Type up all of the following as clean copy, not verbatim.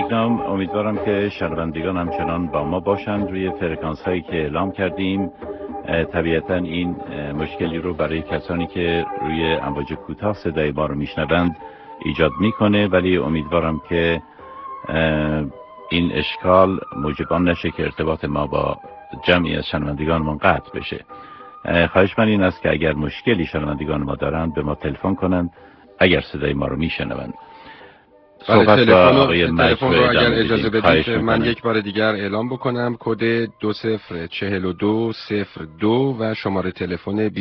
مجدم، امیدوارم که شنوندگان همچنان با ما باشند روی فرکانس هایی که اعلام کردیم. طبیعتا این مشکلی رو برای کسانی که روی امواج کوتاه صدای ما رو میشنوند ایجاد میکنه، ولی امیدوارم که این اشکال موجبان نشه که ارتباط ما با جمعی از شنوندگانمون قطع بشه. خواهش من این است که اگر مشکلی شنوندگان ما دارند به ما تلفن کنند اگر صدای ما رو میشنوند. تلفن رو اگر اجازه بدید من یک بار دیگر اعلام بکنم. کد 204202 و شماره تلفن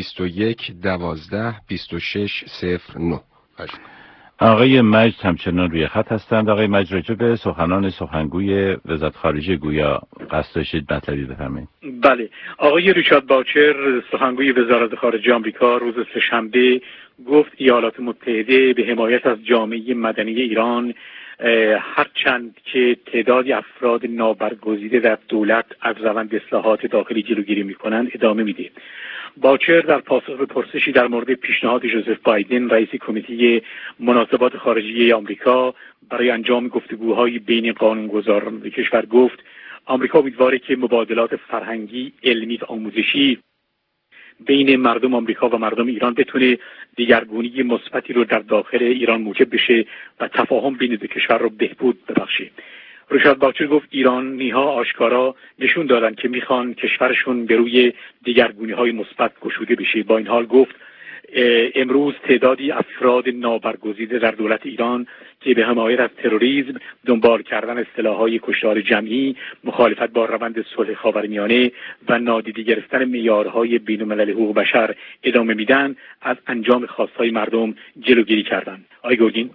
21122609. آقای مجد همچنان روی خط هستند. آقای مجد، راجع به سخنگوی وزارت خارجه گویا قصد داشتید مطلبی بفرمایید. بله، آقای ریچارد باچر سخنگوی وزارت خارجه آمریکا روز سه‌شنبه گفت ایالات متحده به حمایت از جامعه مدنی ایران هرچند که تعدادی افراد نابرگزیده در دولت از روند اصلاحات داخلی جلوگیری می‌کنند ادامه میده. باچر در پاسخ به پرسشی در مورد پیشنهاد جوزف بایدن رئیس کمیته مناسبات خارجی آمریکا برای انجام گفتگوهای بین قانونگذاران کشور گفت آمریکا امیدواره که مبادلات فرهنگی، علمی و آموزشی بین مردم آمریکا و مردم ایران بتونه دیگرگونی مثبتی رو در داخل ایران موجب بشه و تفاهم بین دو کشور رو بهبود ببخشه. ریچارد باچر گفت ایرانی‌ها آشکارا نشون دادن که میخوان کشورشون به روی دیگرگونی‌های مثبت گشوده بشه. با این حال گفت امروز تعدادی افراد نابرگزیده در دولت ایران که به حمایت از تروریسم، دنبال کردن اصطلاح‌های کشتار جمعی، مخالفت با روند صلح خاورمیانه و نادیده گرفتن معیارهای بین‌المللی حقوق بشر ادامه میدن، از انجام خواست‌های مردم جلوگیری کردند. آقای گرگین.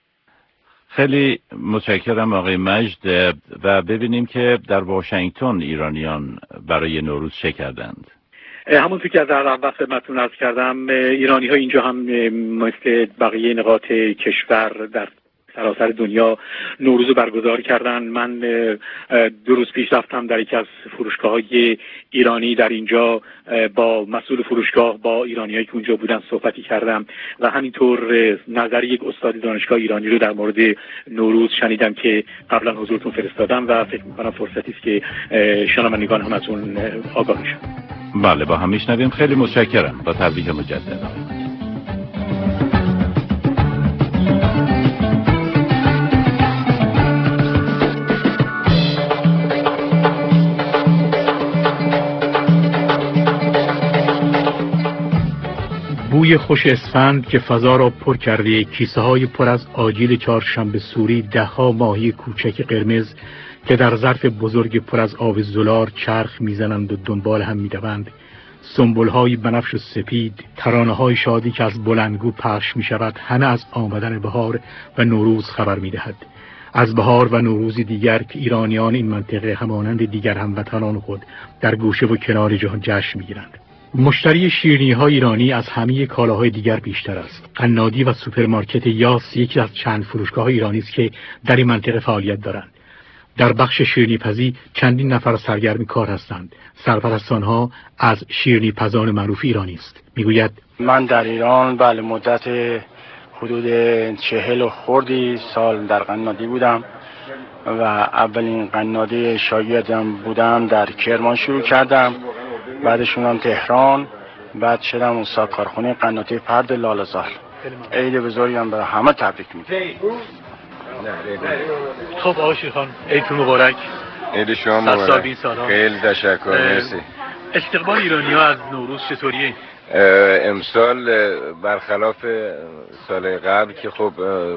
خیلی متشکرم آقای مجد. و ببینیم که در واشنگتن ایرانیان برای نوروز چه کردند. همونطور که در اول خدمتتون عرض کردم، ایرانی‌ها اینجا هم مثل بقیه نقاط کشور در سراسر دنیا نوروز رو برگزار کردن. من 2 روز پیش رفتم در یکی از فروشگاه‌های ایرانی در اینجا، با مسئول فروشگاه، با ایرانیایی که اونجا بودن صحبتی کردم و همینطور نظر یک استاد دانشگاه ایرانی رو در مورد نوروز شنیدم که قبلا حضورتون فرستادم و فکر می‌کنم فرصتی است که شنوندگان هم از اون آگاه بشن. بله، با هم میشنویم. خیلی متشکرم. با تبریک مجدد. بوی خوش اسفند که فضا را پر کرده، کیسه های پر از آجیل چهارشنبه سوری، دهها ماهی کوچک قرمز که در ظرف بزرگ پر از آب زلال چرخ میزنند و دنبال هم میدوند، سنبل‌های بنفش و سپید، ترانه‌های شادی که از بلندگو پخش می‌شود، همه از آمدن بهار و نوروز خبر می‌دهد. از بهار و نوروزی دیگر که ایرانیان این منطقه همانند دیگر هموطنان خود در گوشه و کنار جهان جشن می‌گیرند. مشتری شیرینی‌های ایرانی از همه کالاهای دیگر بیشتر است. قنادی و سوپرمارکت یاس یکی از چند فروشگاه ایرانی است که در این منطقه فعالیت دارند. در بخش شیرینی‌پزی چندین نفر سرگرم کار هستند. سرپرست آنها از شیرینی‌پزان معروف ایرانی است. میگوید من در ایران بله مدت حدود 40 و خردی سال در قنادی بودم و اولین قنادی شاگردم بودم در کرمان شروع کردم، بعدشون هم تهران، بعد شدم استاد کارخونه قنادی پرد لاله‌زار. عید بزرگی هم به همه تبریک میگم. خب آقای شیرخان، عیدتون مبارک. عید شما مبارک. خیلی تشکر. مرسی. استقبال ایرانی‌ها از نوروز چطوریه؟ امسال برخلاف سال قبل که خب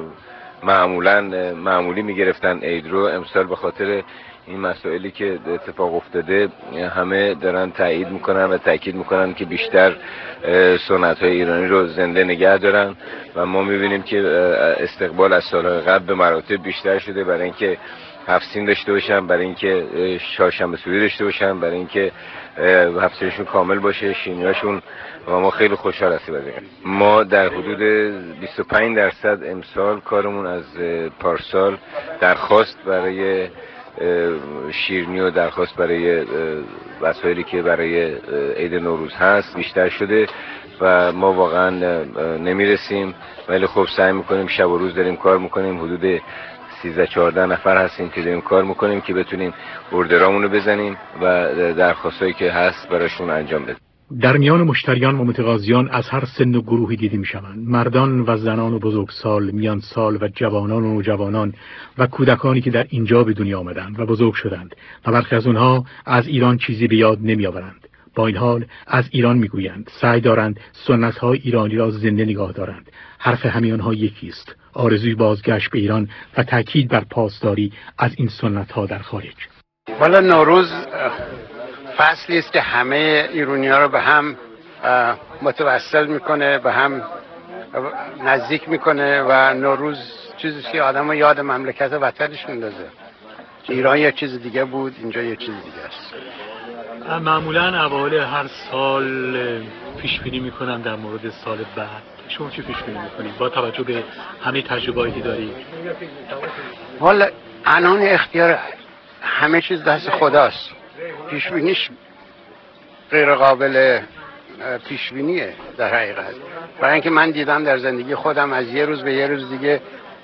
معمولی میگرفتن عید رو، امسال به خاطر این مسائلی که اتفاق افتاده همه دارن تایید میکنن و تاکید میکنن که بیشتر سنت‌های ایرانی رو زنده نگه دارن و ما میبینیم که استقبال از سال‌های قبل به مراتب بیشتر شده، برای اینکه هفت‌سین داشته باشن، برای اینکه چهارشنبه سوری داشته باشن، برای اینکه هفتهشون کامل باشه، شیرینیاشون، و ما خیلی خوشحال هستیم از این. ما در حدود 25% امسال کارمون از پارسال درخواست برای شیرینی و درخواست برای وسایلی که برای عید نوروز هست بیشتر شده و ما واقعا نمیرسیم، ولی خب سعی میکنیم، شب و روز داریم کار میکنیم. حدود 13-14 نفر هستیم که داریم کار میکنیم که بتونیم اوردرامونو بزنیم و درخواستایی که هست براشون انجام بدیم. در میان مشتریان و متقاضیان از هر سن و گروهی دیده میشوند. مردان و زنان و بزرگسال، میان سال و جوانان و نوجوانان و کودکانی که در اینجا به دنیا آمدند و بزرگ شدند و برخی از اونها از ایران چیزی به یاد نمیآورند. با این حال از ایران میگویند، سعی دارند سنت‌های ایرانی را زنده نگاه دارند. حرف همین‌ها یکی است: آرزوی بازگشت به ایران و تاکید بر پاسداری از این سنت‌ها در خارج. والا نوروز فصلی است که همه ایرانی‌ها رو به هم متوسل میکنه، به هم نزدیک میکنه و نوروز چیزی که آدمو یاد مملکت و وطنش میندازه. ایران یه چیز دیگه بود، اینجا یه چیز دیگه است. معمولا اوایل هر سال پیش بینی میکنن در مورد سال بعد. شما چی پیش بینی میکنید با توجه به همه تجربه‌ای که دارید؟ والا الان اختیار همه چیز دست خداست. پیش بینیش غیر قابل پیش بینیه در حقیقت. برای اینکه من دیدم در زندگی خودم از یه روز به یه روز دیگه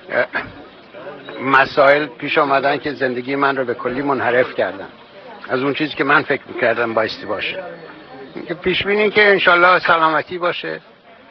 مسائل پیش آمدن که زندگی من رو به کلی منحرف کردن از اون چیزی که من فکر می‌کردم بایستی باشه. پیش بینی که انشالله سلامتی باشه،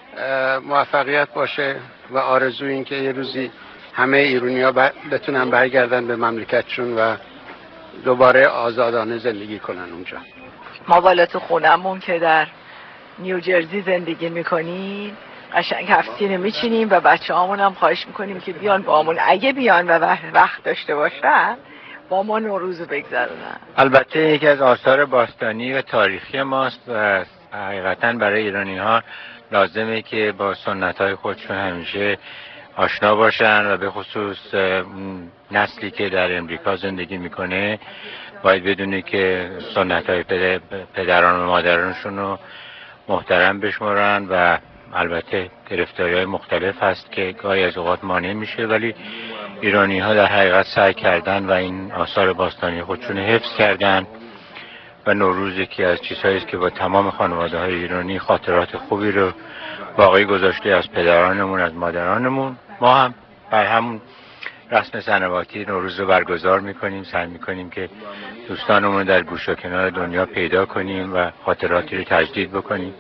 موفقیت باشه و آرزو این که یه روزی همه ایرانی‌ها بتونن برگردن به مملکتشون و دوباره آزادانه زندگی کنن اونجا. ما بالا تو خونمون که در نیوجرسی زندگی میکنیم قشنگ هفتینه میچینیم و بچه هامون هم خواهش میکنیم که بیان با همون، اگه بیان و وقت داشته باشن با ما نوروز بگذرونن. البته یکی از آثار باستانی و تاریخی ماست و حقیقتا برای ایرانی ها لازمه که با سنت های خودشون همیشه آشنا باشن و به خصوص نسلی که در امریکا زندگی میکنه باید بدونه که سنت های پدران و مادرانشون رو محترم بشمارن و البته گرفتاری های مختلف هست که گاهی از اوقات مانع میشه، ولی ایرانی ها در حقیقت سعی کردن و این آثار باستانی خودشون حفظ کردن و نوروز یکی از چیزهایی است که با تمام خانواده های ایرانی خاطرات خوبی رو باقی گذاشته از پدرانمون، از مادرانمون. ما هم بر همون رسم سنواتی نوروز رو برگزار میکنیم، سعی میکنیم که دوستانمون در گوش و کنار دنیا پیدا کنیم و خاطراتی رو تجدید بکنیم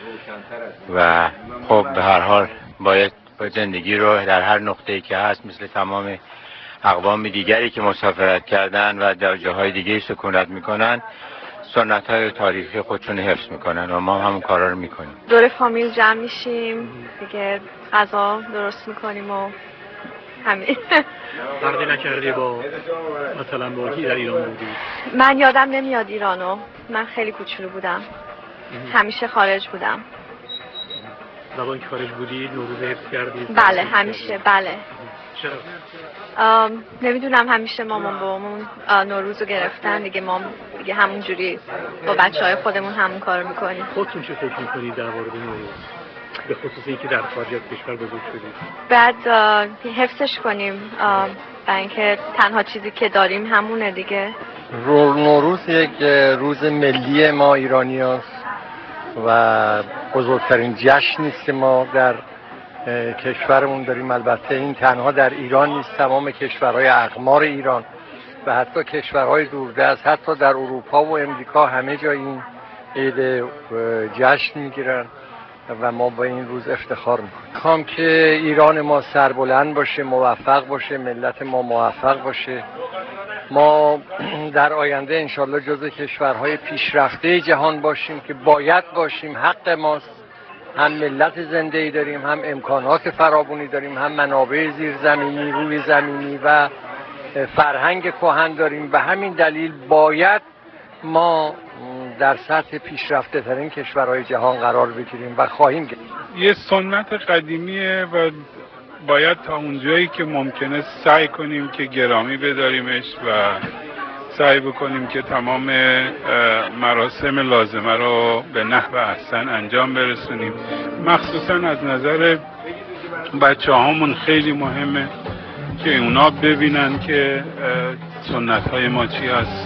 و خب به هر حال باید زندگی رو در هر نقطه‌ای که هست مثل تمام اقوام دیگری که مسافرت کردن و در جاهای دیگه سکونت میکنن سنت‌های تاریخی خودشون حفظ میکنن و ما همون کارا رو میکنیم. دور فامیل جمع میشیم دیگه، غذا درست میکنیم و همین. فرقی نکرده با مثلا با کی در ایران بودی؟ من یادم نمیاد ایرانو، من خیلی کوچولو بودم، همیشه خارج بودم. و با اینکه خارج بودی نوروز حفظ کردی؟ بله همیشه. بله. چرا؟ نمیدونم، همیشه مامان بابامون نوروز رو گرفتن دیگه، ما دیگه همون جوری با بچهای خودمون همون کارو میکنیم. خودتون چه فکر میکنید در مورد نوروز؟ به خصوص اینکه در خارج از کشور بزرگ شدید. بعد حفظش کنیم، برای اینکه تنها چیزی که داریم همونه دیگه. نوروز یک روز ملی ما ایرانیاست و بزرگترین جشنی است که ما در کشورمون داریم. البته این تنها در ایران نیست، تمام کشورهای اقمار ایران و حتی کشورهای دوردست، حتی در اروپا و امریکا همه جای این عید جشن میگیرن و ما با این روز افتخار میکنیم. میخوام که ایران ما سربلند باشه، موفق باشه، ملت ما موفق باشه. ما در آینده انشالله جزو کشورهای پیشرفته جهان باشیم که باید باشیم، حق ماست. هم ملت زنده‌ای داریم، هم امکانات فراوانی داریم، هم منابع زیرزمینی، روی زمینی و فرهنگ کهن داریم. به همین دلیل باید ما در سطح پیشرفته ترین کشورهای جهان قرار بگیریم و خواهیم گرفت. یه سنت قدیمیه و باید تا اونجایی که ممکنه سعی کنیم که گرامی بداریمش و سعی بکنیم که تمام مراسم لازمه رو به نحو احسن انجام برسونیم. مخصوصا از نظر بچه هامون خیلی مهمه که اونا ببینن که سنت های ما چی هست.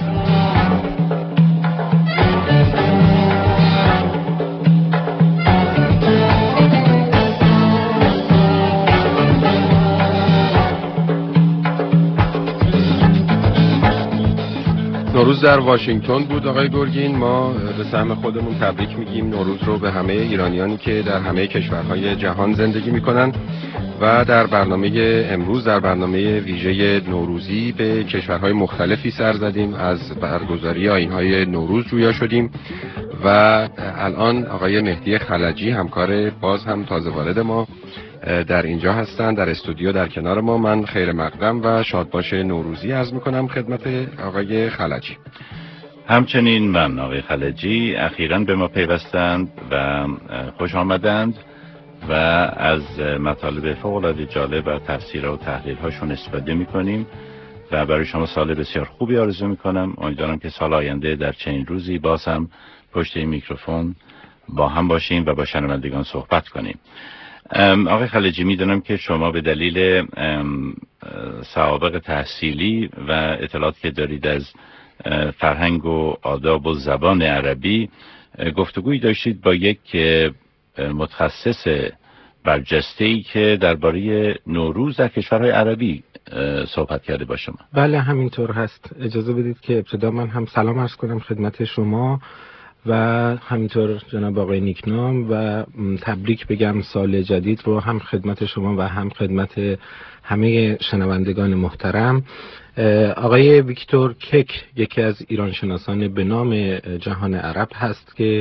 نوروز در واشنگتن بود آقای گرگین. ما به سهم خودمون تبریک میگیم نوروز رو به همه ایرانیانی که در همه کشورهای جهان زندگی میکنن و در برنامه امروز در برنامه ویژه نوروزی به کشورهای مختلفی سر زدیم، از برگزاری آیین‌های نوروز جویا شدیم و الان آقای مهدی خلجی همکار باز هم تازه وارد ما در اینجا هستن، در استودیو در کنار ما. من خیر مقدم و شادباش نوروزی عرض میکنم خدمت آقای خلجی. همچنین من آقای خلجی اخیراً به ما پیوستند و خوش آمدند و از مطالب فوق‌العاده جالب و تفسیر و تحلیل هاشون استفاده میکنیم و برای شما سال بسیار خوبی آرزو میکنم. امیدوارم که سال آینده در چنین روزی باز هم پشت این میکروفون با هم باشیم و با شنوندگان صحبت کنیم. آقای خلجی، میدونم که شما به دلیل سوابق تحصیلی و اطلاعاتی که دارید از فرهنگ و آداب و زبان عربی گفتگویی داشتید با یک متخصص برجسته‌ای که درباره نوروز در کشورهای عربی صحبت کرده با شما. بله همینطور هست. اجازه بدید که ابتدا من هم سلام عرض کنم خدمت شما و همینطور جناب آقای نیکنام و تبریک بگم سال جدید رو هم خدمت شما و هم خدمت همه شنوندگان محترم. آقای ویکتور کک یکی از ایرانشناسان به نام جهان عرب هست که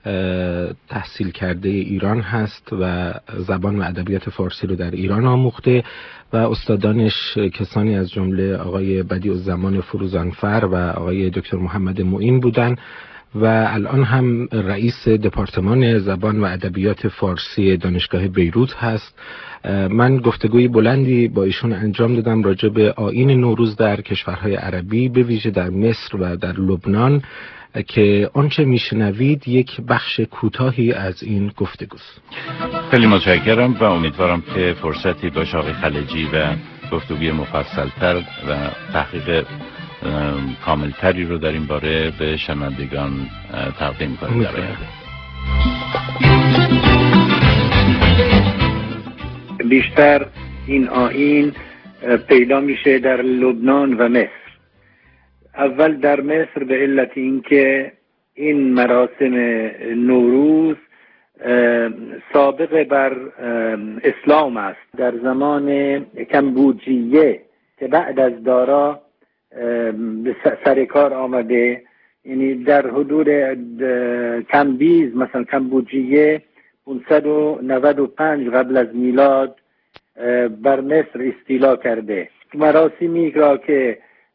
تحصیل کرده ایران هست و زبان و ادبیات فارسی رو در ایران آموخته و استادانش کسانی از جمله آقای بدیع‌الزمان فروزانفر و آقای دکتر محمد معین بودن و الان هم رئیس دپارتمان زبان و ادبیات فارسی دانشگاه بیروت هست. من گفتگوی بلندی با ایشون انجام دادم راجع به آیین نوروز در کشورهای عربی، به ویژه در مصر و در لبنان، که آنچه میشنوید یک بخش کوتاهی از این گفتگوست. خیلی متشکرم و امیدوارم که فرصتی باشه آقای خلجی و گفتگوی مفصل‌تر و تحقیق کاملتری رو در این باره به شنوندگان تقدیم کنیم. بیشتر این آیین پیدا میشه در لبنان و مصر. اول در مصر به علت اینکه این مراسم نوروز سابق بر اسلام است. در زمان کمبوجیه که بعد از دارا به سر کار آمده، یعنی در حدود کمبیز مثلا کمبوجیه 595 قبل از میلاد بر مصر استیلا کرده. مراسمی را که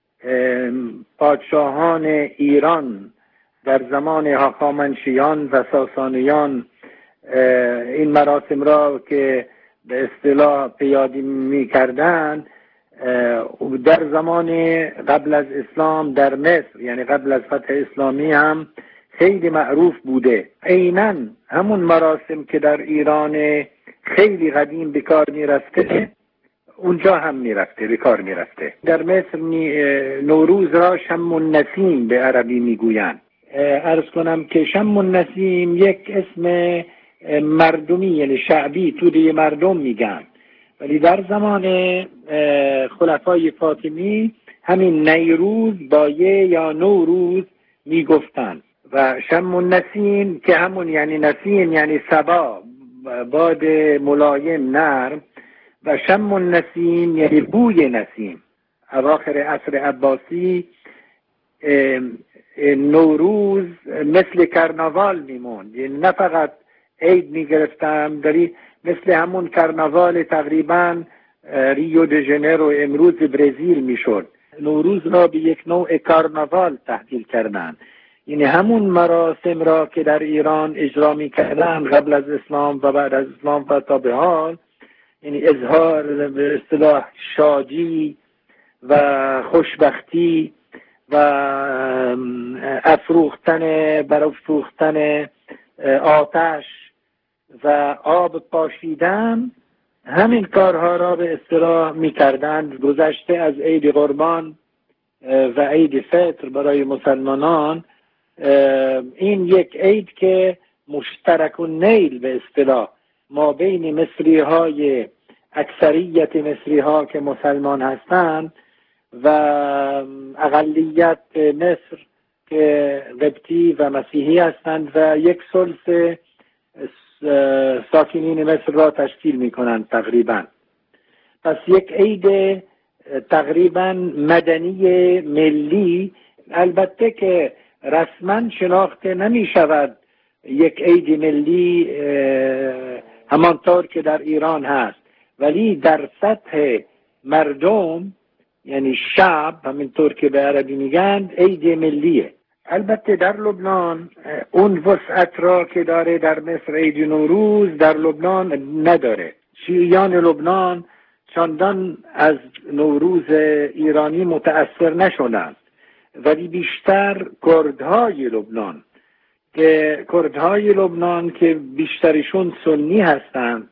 پادشاهان ایران در زمان هخامنشیان و ساسانیان این مراسم را که به اصطلاح پیاده می کردند در زمان قبل از اسلام در مصر، یعنی قبل از فتح اسلامی، هم خیلی معروف بوده. عیناً همون مراسم که در ایران خیلی قدیم به کار می رفته اونجا هم می رفته، به کار می رفته. در مصر نوروز را شم النسیم به عربی می گویند. عرض کنم که شم النسیم یک اسم مردمی یعنی شعبی توده مردم میگن، ولی در زمان خلفای فاطمی همین نیروز با یا نوروز میگفتن و شم النسیم که همون یعنی نسیم یعنی صبا، باد ملایم نرم، و شم النسیم یعنی بوی نسیم. اواخر عصر عباسی نوروز مثل کرناوال میموند، یعنی نه فقط عید میگرفتم، داری مثل همون کرناوال تقریبا ریو د ژنیرو امروز برزیل میشد. نوروز را به یک نوع کرناوال تبدیل کردند، یعنی همون مراسم را که در ایران اجرا میکردن قبل از اسلام و بعد از اسلام و تا به حال، یعنی اظهار به اصطلاح شادی و خوشبختی و برافروختن آتش و آب پاشیدن، همین کارها را به اصطلاح می‌کردند. گذشته از عید قربان و عید فطر برای مسلمانان، این یک عید که مشترک النیل به اصطلاح ما بین مصری‌های اکثریت مصری‌ها که مسلمان هستند و اقلیت مصر که قبطی و مسیحی هستند و 1/3 ساکنین مصر را تشکیل می کنند تقریبا. پس یک عید تقریبا مدنی ملی، البته که رسما شناخته نمی شود یک عید ملی همانطور که در ایران هست، ولی در سطح مردم یعنی شعب، همینطور که به عربی میگن، عید ملیه. البته در لبنان اون وسعت را که داره در مصر عید نوروز در لبنان نداره. شیعیان لبنان چندان از نوروز ایرانی متأثر نشدند، ولی بیشتر کردهای لبنان که بیشترشون سنی هستند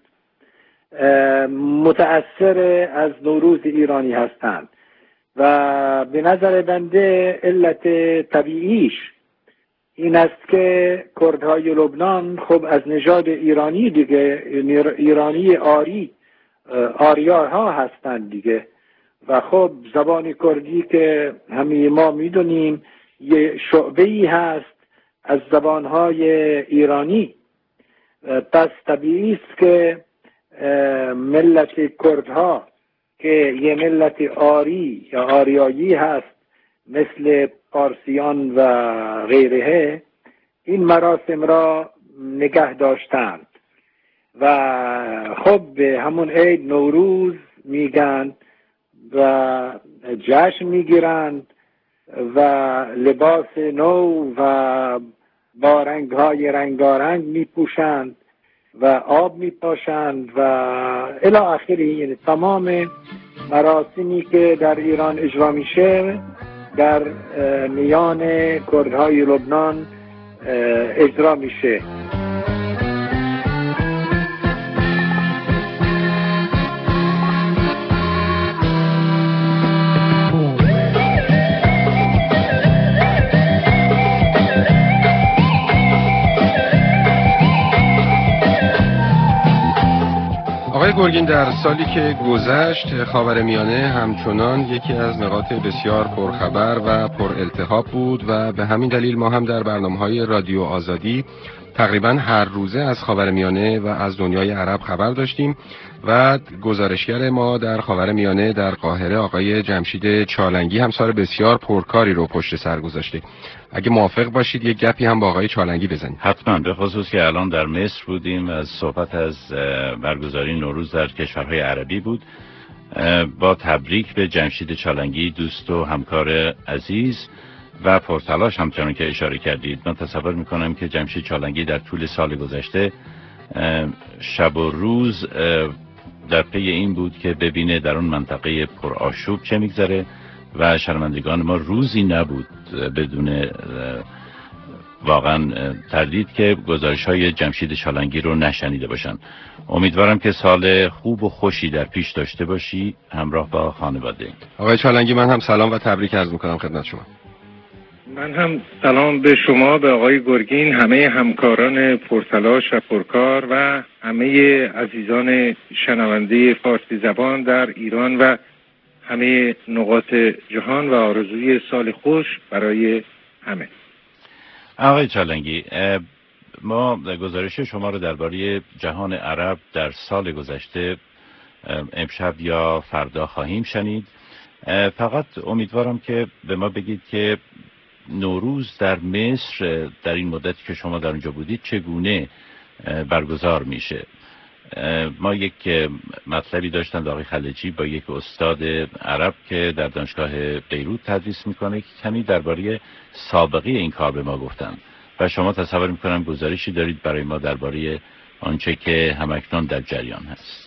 متأثر از نوروز ایرانی هستند و به نظر بنده علت طبیعیش این است که کردهای لبنان خب از نژاد ایرانی دیگه، ایرانی آریاها هستند دیگه، و خب زبان کردی که همه ما میدونیم یه شعبه‌ای هست از زبانهای ایرانی. پس طبیعی است که ملت کردها که یه ملت آری یا آریایی هست مثل پارسیان و غیره، این مراسم را نگه داشتند و خب همون عید نوروز میگن و جشن میگیرند و لباس نو و با رنگ‌های رنگارنگ میپوشند و آب میپاشند و الی آخری. یعنی تمام مراسمی که در ایران اجرا میشه در میان کردهای لبنان اجرا میشه. آقای گرگین، در سالی که گذشت خاورمیانه همچنان یکی از نقاط بسیار پرخبر و پر التهاب بود و به همین دلیل ما هم در برنامه‌های رادیو آزادی تقریبا هر روزه از خاورمیانه و از دنیای عرب خبر داشتیم و گزارشگر ما در خاورمیانه در قاهره آقای جمشید چالنگی هم سال بسیار پرکاری رو پشت سر گذاشته. اگه موافق باشید یک گپی هم با آقای چالنگی بزنیم. حتما، به خصوص که الان در مصر بودیم، از صحبت از برگزاری نوروز در کشورهای عربی بود. با تبریک به جمشید چالنگی، دوست و همکار عزیز و پرتلاش، همچنان که اشاره کردید. من تصور میکنم که جمشید چالنگی در طول سال گذشته شب و روز در پی این بود که ببینه در اون منطقه پرآشوب چه میگذره و شرمندگان ما روزی نبود بدون واقعا تردید که گزارش‌های جمشید چالنگی رو نشنیده باشن. امیدوارم که سال خوب و خوشی در پیش داشته باشی همراه با خانواده. آقای چالنگی، من هم سلام و تبریک عرض میکنم خدمت شما. من هم سلام به شما، به آقای گرگین، همه همکاران پرتلاش و پرکار و همه عزیزان شنونده فارسی زبان در ایران و همه نقاط جهان و آرزوی سال خوش برای همه. آقای چالنگی، ما گزارش شما رو درباره جهان عرب در سال گذشته امشب یا فردا خواهیم شنید. فقط امیدوارم که به ما بگید که نوروز در مصر در این مدتی که شما در اونجا بودید چگونه برگزار میشه. ما یک مطلبی داشتن آقای خلجی با یک استاد عرب که در دانشگاه بیروت تدریس میکنه که کمی درباره سابقه این کار به ما گفتن و شما تصور میکنم گزارشی دارید برای ما درباره آنچه که همکنون در جریان هست.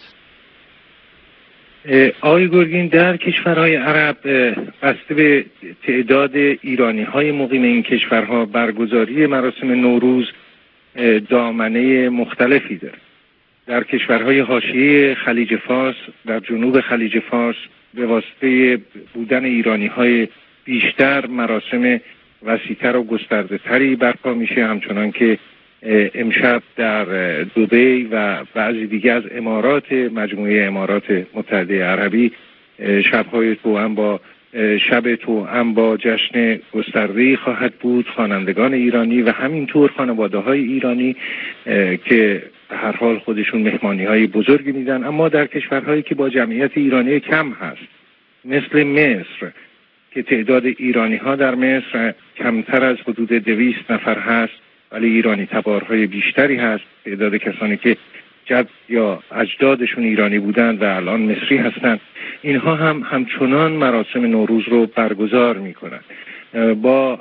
آقای گرگین، در کشورهای عرب بسته به تعداد ایرانی‌های مقیم این کشورها برگزاری مراسم نوروز دامنه مختلفی داره. در کشورهای حاشیه خلیج فارس، در جنوب خلیج فارس، به واسطه بودن ایرانی‌های بیشتر مراسم وسیع‌تر و گسترده‌تری برپا میشه، همچنان که امشب در دبی و بعضی دیگه از امارات، مجموعه امارات متحده عربی، شب‌های توأم با شب توأم با جشن گسترده‌ای خواهد بود، خوانندگان ایرانی و همینطور خانواده‌های ایرانی که به هر حال خودشون مهمانی‌های بزرگی میدن. اما در کشورهایی که با جمعیت ایرانی کم هست مثل مصر که تعداد ایرانی‌ها در مصر کمتر از حدود 200 نفر هست ولی ایرانی تبارهای بیشتری هست، تعداد کسانی که جد یا اجدادشون ایرانی بودند و الان مصری هستند، اینها هم همچنان مراسم نوروز رو برگزار میکنند با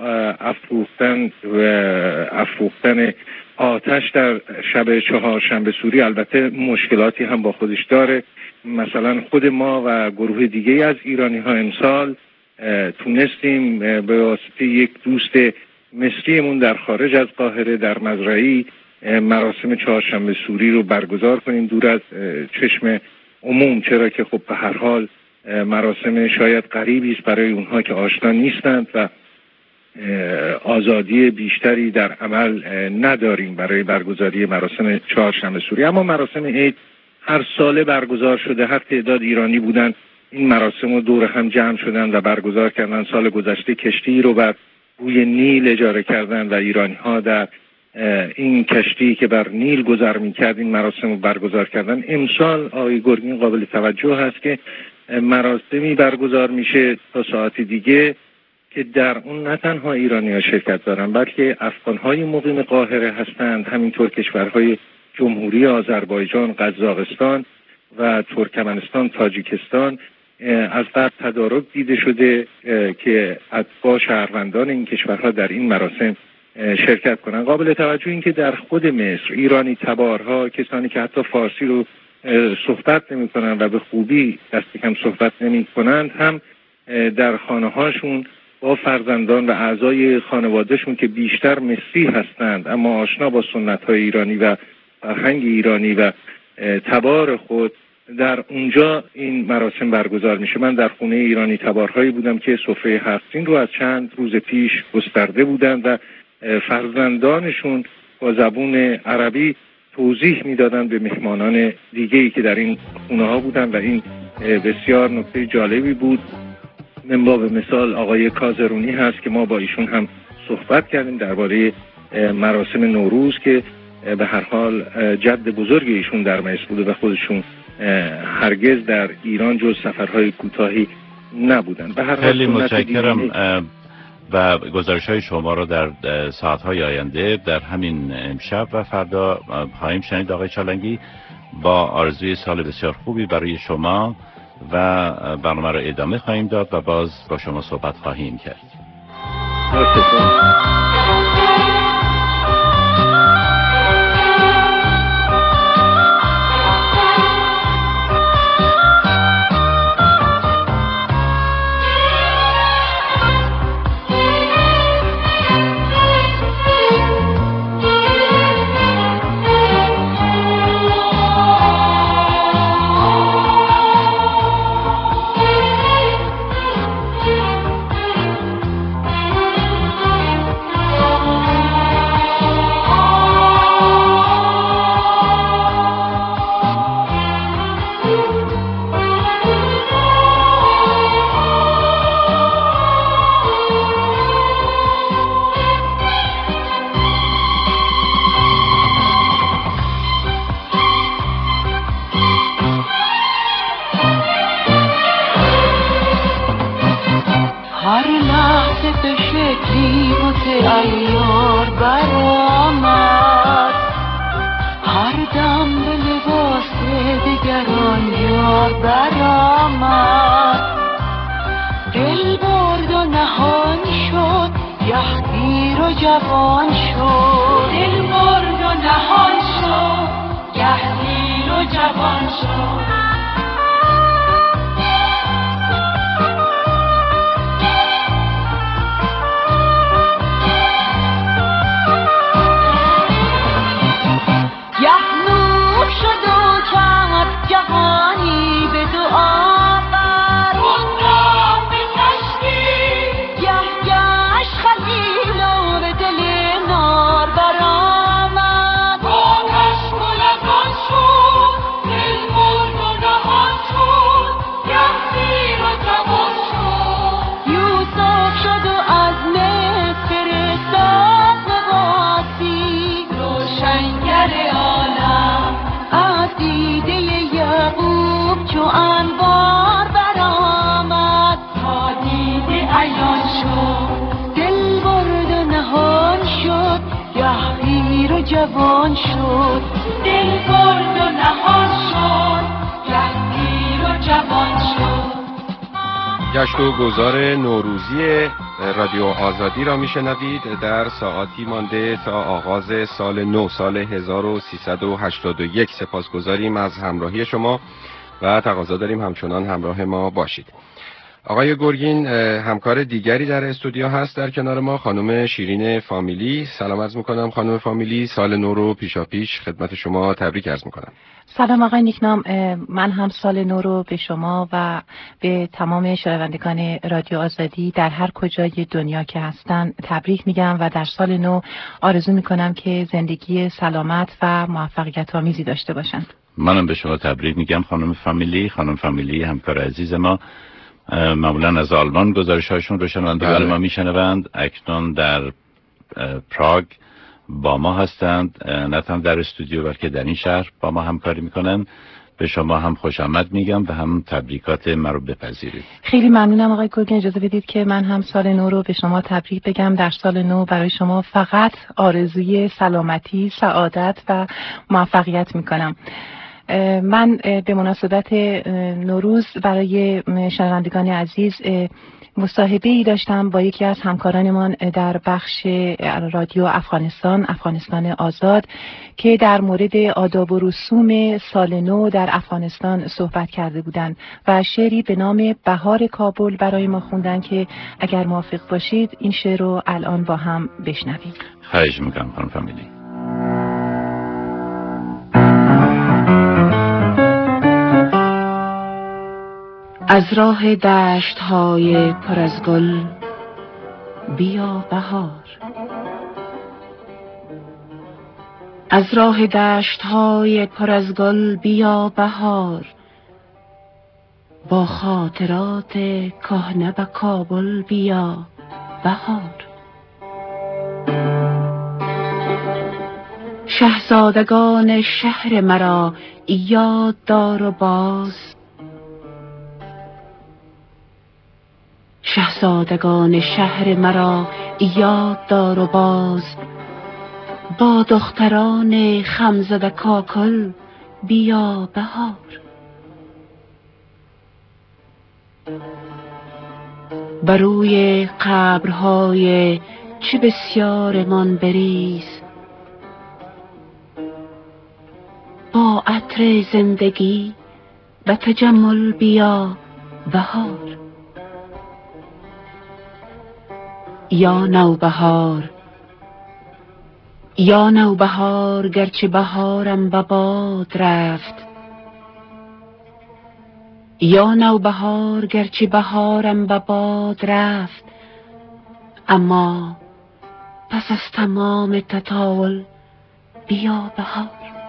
افروختن آتش در شب چهارشنبه سوری. البته مشکلاتی هم با خودش داره. مثلا خود ما و گروه دیگه از ایرانی ها امسال تونستیم به واسطه یک دوست مصریمون در خارج از قاهره در مزرعی مراسم چهارشنبه سوری رو برگزار کنیم دور از چشم عموم، چرا که خب به هر حال مراسم شاید غریبی است برای اونها که آشنا نیستند و آزادی بیشتری در عمل نداریم برای برگزاری مراسم چهارشنبه سوری. اما مراسم عید هر ساله برگزار شده، هر تعداد ایرانی بودن این مراسم رو دور هم جمع شدن و برگزار کردن. سال گذشته کشتی رو بر روی نیل اجاره کردن و ایرانی ها در این کشتی که بر نیل گذر می‌کرد این مراسم رو برگزار کردن. امسال آقای گرگین قابل توجه هست که مراسمی برگزار میشه تا ساعت دیگه که در اون نه تنها ایرانی‌ها شرکت دارن بلکه افغان‌های مقیم قاهره هستند، همینطور کشورهای جمهوری آذربایجان، قزاقستان و ترکمنستان، تاجیکستان از قبل تدارک دیده شده که اتباع شهروندان این کشورها در این مراسم شرکت کنند. قابل توجه این که در خود مصر ایرانی تبارها، کسانی که حتی فارسی رو صحبت نمی کنند و به خوبی دست کم صحبت نمی کنند هم در خانه هاشون با فرزندان و اعضای خانوادهشون که بیشتر مصری هستند اما آشنا با سنت های ایرانی و فرهنگ ایرانی و تبار خود، در اونجا این مراسم برگزار میشه. من در خونه ایرانی تبارهایی بودم که سفره هفت‌سین رو از چند روز پیش گسترده بودند و فرزندانشون با زبون عربی توضیح میدادن به مهمانان دیگه‌ای که در این خونه ها بودن و این بسیار نکته جالبی بود. من باب مثال آقای کازرونی هست که ما با ایشون هم صحبت کردیم درباره مراسم نوروز که به هر حال جد بزرگ ایشون در مصر بوده و خودشون هرگز در ایران جز سفرهای کوتاهی نبودن. به هر حال خیلی متشکرم و گزارش های شما رو در ساعت های آینده در همین امشب و فردا خواهیم شنید آقای چالنگی. با آرزوی سال بسیار خوبی برای شما و برنامه رو ادامه خواهیم داد و باز با شما صحبت خواهیم کرد. Oh انوار برآمد تا دیده عیان شد دل برد و نهان شد گه پیر و جوان شد دل برد و نهان شد گه پیر و جوان شد. گشت و گذار نوروزی رادیو آزادی را میشنوید. در ساعاتی مانده تا آغاز سال نو، سال 1381. سپاسگزاریم از همراهی شما و تقاضا داریم همچنان همراه ما باشید. آقای گرگین، همکار دیگری در استودیو هست در کنار ما، خانم شیرین فامیلی. سلام عرض میکنم خانم فامیلی، سال نو رو پیشاپیش خدمت شما تبریک عرض میکنم. سلام آقای نیکنام، من هم سال نو رو به شما و به تمام شنوندگان رادیو آزادی در هر کجای دنیا که هستن تبریک میگم و در سال نو آرزو میکنم که زندگی سلامت و موفقیت آمیزی داشته باشن. منم به شما تبریک میگم خانم فامیلی. خانم فامیلی همکار عزیز ما، معمولا از آلمان گزارش هاشون رو شنوندگان ما میشنوند. اکنون در پراگ با ما هستند، نه تنها در استودیو بلکه در این شهر با ما همکاری میکنن. به شما هم خوش آمد میگم و هم تبریکات من رو بپذیرید. خیلی ممنونم آقای گرگین. اجازه بدید که من هم سال نو رو به شما تبریک بگم. در سال نو برای شما فقط آرزوی سلامتی، سعادت و موفقیت میکنم. من به مناسبت نوروز برای شنوندگان عزیز مصاحبه‌ای داشتم با یکی از همکارانمان در بخش رادیو افغانستان آزاد که در مورد آداب و رسوم سال نو در افغانستان صحبت کرده بودند و شعری به نام بهار کابل برای ما خوندن که اگر موافق باشید این شعر رو الان با هم بشنویم. خواهش میکنم خانم فامیلی. از راه دشت های پر از گل بیا بهار، از راه دشت های پر از گل بیا بهار، با خاطرات کهنه به کابل بیا بهار. شاهزادگان شهر مرا یاد دار و باز، شاهزادگان شهر مرا یاد دار و باز، با دختران خمزده کاکل بیا بهار. بر روی قبرهای چه بسیارمان بریز، با عطر زندگی و تجمل بیا بهار. یا نوبهار، یا نوبهار گرچه بهارم به باد رفت، یا نوبهار گرچه بهارم به باد رفت، اما پس از تمام تطاول بیا بهار.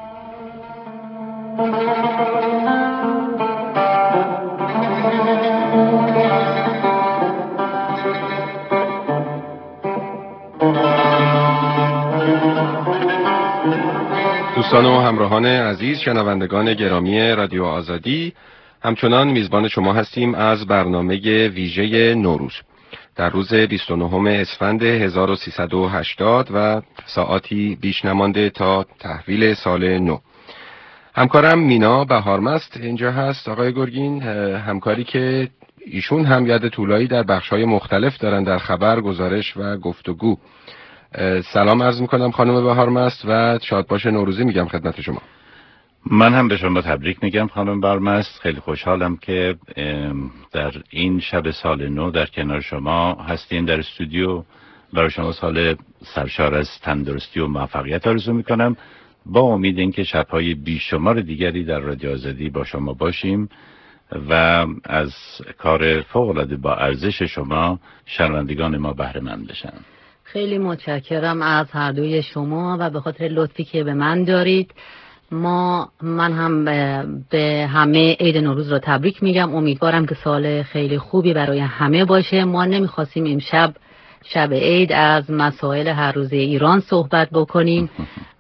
دوستان و همراهان عزیز، شنوندگان گرامی رادیو آزادی، همچنان میزبان شما هستیم از برنامه ویژه نوروز در روز 29 اسفند 1380 و ساعاتی بیش نمانده تا تحویل سال نو. همکارم مینا بهارمست اینجا هست. آقای گرگین، همکاری که ایشون هم ید طولایی در بخش‌های مختلف دارن در خبر، گزارش و گفتگو. سلام عرض میکنم خانم بهارمست و شادباش نوروزی میگم خدمت شما. من هم به شما تبریک میگم خانم بهارمست. خیلی خوشحالم که در این شب سال نو در کنار شما هستین در استودیو. برای شما سال سرشار از تندرستی و موفقیت آرزو میکنم، با امید اینکه شب‌های بیشمار دیگری در رادیو آزادی با شما باشیم و از کار فوق‌العاده با ارزش شما شنوندگان ما بهره مند بشن. خیلی متشکرم از هر دوی شما و به خاطر لطفی که به من دارید. من هم به همه عید نوروز رو تبریک میگم. امیدوارم که سال خیلی خوبی برای همه باشه. ما نمیخواستیم امشب شب عید از مسائل هر روزه ایران صحبت بکنیم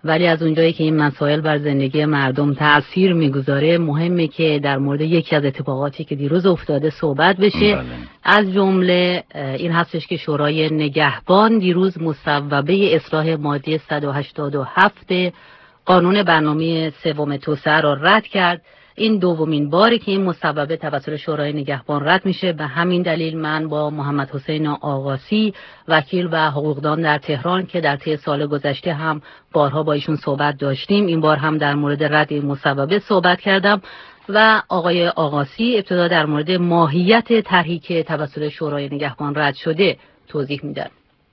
ولی از اونجایی که این مسائل بر زندگی مردم تأثیر میگذاره مهمه که در مورد یکی از اتفاقاتی که دیروز افتاده صحبت بشه. از جمله این هستش که شورای نگهبان دیروز مصوبه اصلاح ماده 187 قانون برنامه سوم توسعه را رد کرد. این دومین باری که این مصوبه توسط شورای نگهبان رد میشه. به همین دلیل من با محمد حسین آغاسی وکیل و حقوقدان در تهران که در طی سال گذشته هم بارها با ایشون صحبت داشتیم، این بار هم در مورد رد این مصوبه صحبت کردم و آقای آغاسی ابتدا در مورد ماهیت طرحی که توسط شورای نگهبان رد شده توضیح میدن.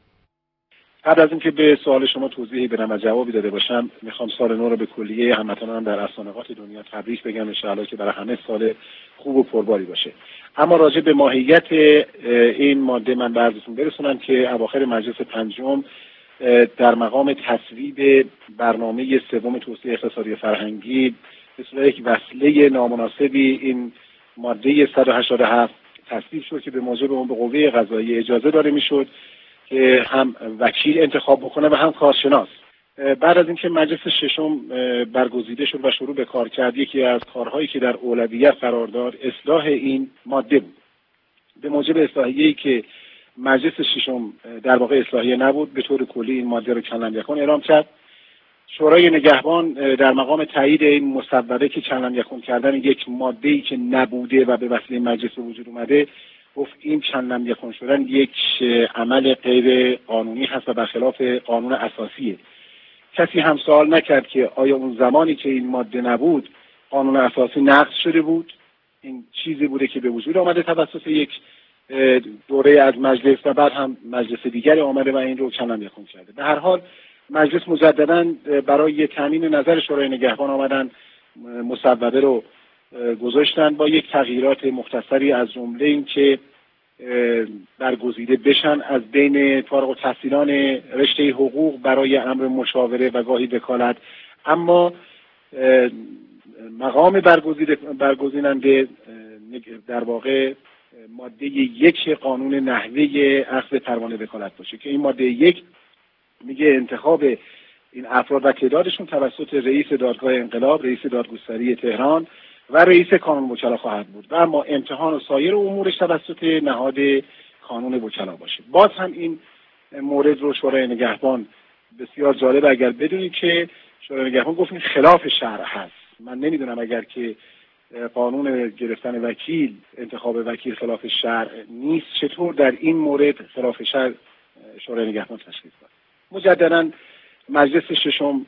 قبل از اینکه به سوال شما توضیحی بدم و جوابی داده باشم، میخوام سال نو رو به کلیه هموطنانم در اسانقات دنیا تبریک بگم، ان شاءالله که برای همه سال خوب و پرباری باشه. اما راجع به ماهیت این ماده من به عرضتون برسونم که اواخر مجلس پنجم در مقام تصویب برنامه سوم توسعه اقتصادی فرهنگی به صورت یک وصله نامناسبی این ماده 187 تصویب شد که به موجب اون به قوه قضاییه اجازه داده میشد که هم وکیل انتخاب بکنه و هم کارشناس. بعد از اینکه مجلس ششم برگزیده شد و شروع به کار کرد، یکی از کارهایی که در اولویت قرار داد اصلاح این ماده بود. به موجب اصلاحیه‌ای که مجلس ششم در واقع اصلاحیه نبود، به طور کلی این ماده رو کلم یکون اعلام کرد. شورای نگهبان در مقام تایید این مصوبه که کلم یکون کردن یک ماده‌ای که نبوده و به وسیله مجلس وجود اومده، گفت این چندم یکون شدن یک عمل غیر قانونی هست و برخلاف قانون اساسیه. کسی هم سوال نکرد که آیا اون زمانی که این ماده نبود قانون اساسی نقض شده بود؟ این چیزی بوده که به وجود آمده توسط یک دوره از مجلس و بعد هم مجلس دیگری آمده و این رو چندم یکون کرده. به هر حال مجلس مجددا برای تامین نظر شورای نگهبان آمدن مصوبه رو گذاشتن با یک تغییرات مختصری، از جمله این که برگزیده بشن از بین فارغ التحصیلان رشته حقوق برای امر مشاوره و گاهی وکالت، اما مقام برگزیننده در واقع ماده 1 قانون نحوه اخذ پروانه وکالت باشه که این ماده 1 میگه انتخاب این افراد و تعدادشون توسط رئیس دادگاه انقلاب، رئیس دادگستری تهران و رئیس کانون وکلا خواهد بود و اما امتحان و سایر امورش توسط نهاد کانون وکلا باشه. باز هم این مورد رو شورای نگهبان، بسیار جالب اگر بدونید که شورای نگهبان گفت این خلاف شرع هست. من نمیدونم اگر که قانون گرفتن وکیل، انتخاب وکیل خلاف شرع نیست، چطور در این مورد خلاف شرع شورای نگهبان تشخیص داد. مجددا مجلس ششم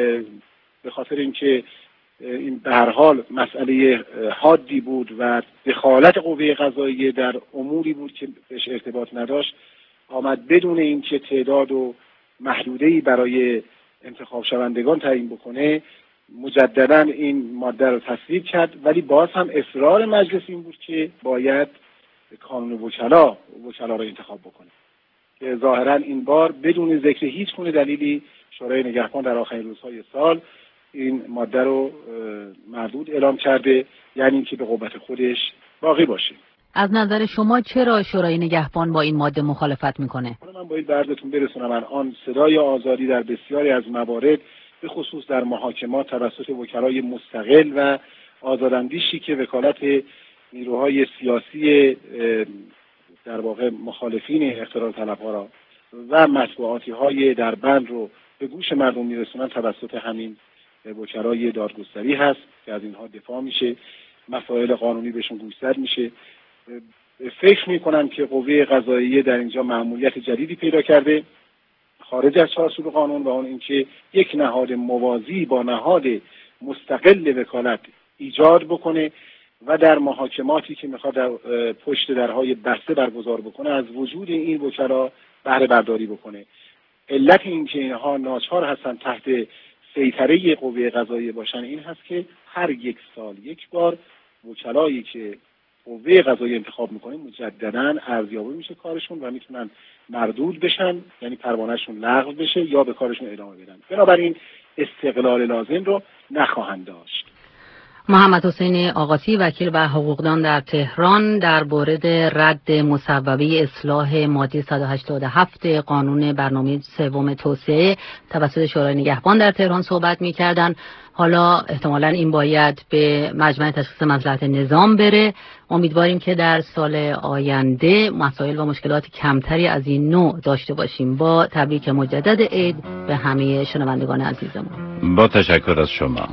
به خاطر اینکه این به هر حال مسئله حادی بود و دخالت قوه قضاییه در اموری بود که بهش ارتباط نداشت، آمد بدون اینکه تعداد و محدوده‌ای برای انتخاب شوندگان تعیین بکنه مجددا این ماده رو تصویب کرد. ولی باز هم اصرار مجلس این بود که باید کانون وکلا رو انتخاب بکنه که ظاهرا این بار بدون ذکر هیچ گونه دلیلی شورای نگهبان در آخرین روزهای سال این ماده رو مردود اعلام کرده، یعنی اینکه به قوت خودش باقی باشه. از نظر شما چرا شورای نگهبان با این ماده مخالفت میکنه؟ من باید به عرضتون برسونم الان صدای آزادی در بسیاری از موارد، به خصوص در محاکمات توسط وکلای مستقل و آزاداندیشی که وکالت نیروهای سیاسی در واقع مخالفین اختلال طلبها را و مطبوعاتی های در بند رو به گوش مردم میرسونن توسط همین وکلای دادگستری هست که از اینها دفاع میشه، مسائل قانونی بهشون گوشزد میشه. فکر میکنن که قوه قضاییه در اینجا مأموریت جدیدی پیدا کرده خارج از چارچوب قانون و اون اینکه یک نهاد موازی با نهاد مستقل وکالت ایجاد بکنه و در محاکماتی که میخواد در پشت درهای بسته برگزار بکنه از وجود این وکلا بهره برداری بکنه. علت این که اینها ناچار هستن تحت سیطره قوه قضاییه باشن این هست که هر یک سال یک بار وکلایی که قوه قضاییه انتخاب میکنه مجددا ارزیابی میشه کارشون و میتونن مردود بشن، یعنی پروانهشون لغو بشه یا به کارشون ادامه بدن. بنابراین استقلال لازم رو نخواهند داشت. محمد حسین آقاسی وکیل و حقوقدان در تهران در مورد رد مصوبه اصلاح ماده 187 قانون برنامه سوم توسعه توسط شورای نگهبان در تهران صحبت می‌کردند. حالا احتمالاً این باید به مجمع تشخیص مصلحت نظام بره. امیدواریم که در سال آینده مسائل و مشکلات کمتری از این نوع داشته باشیم. با تبریک مجدد عید به همه شنوندگان عزیزمون. با تشکر از شما.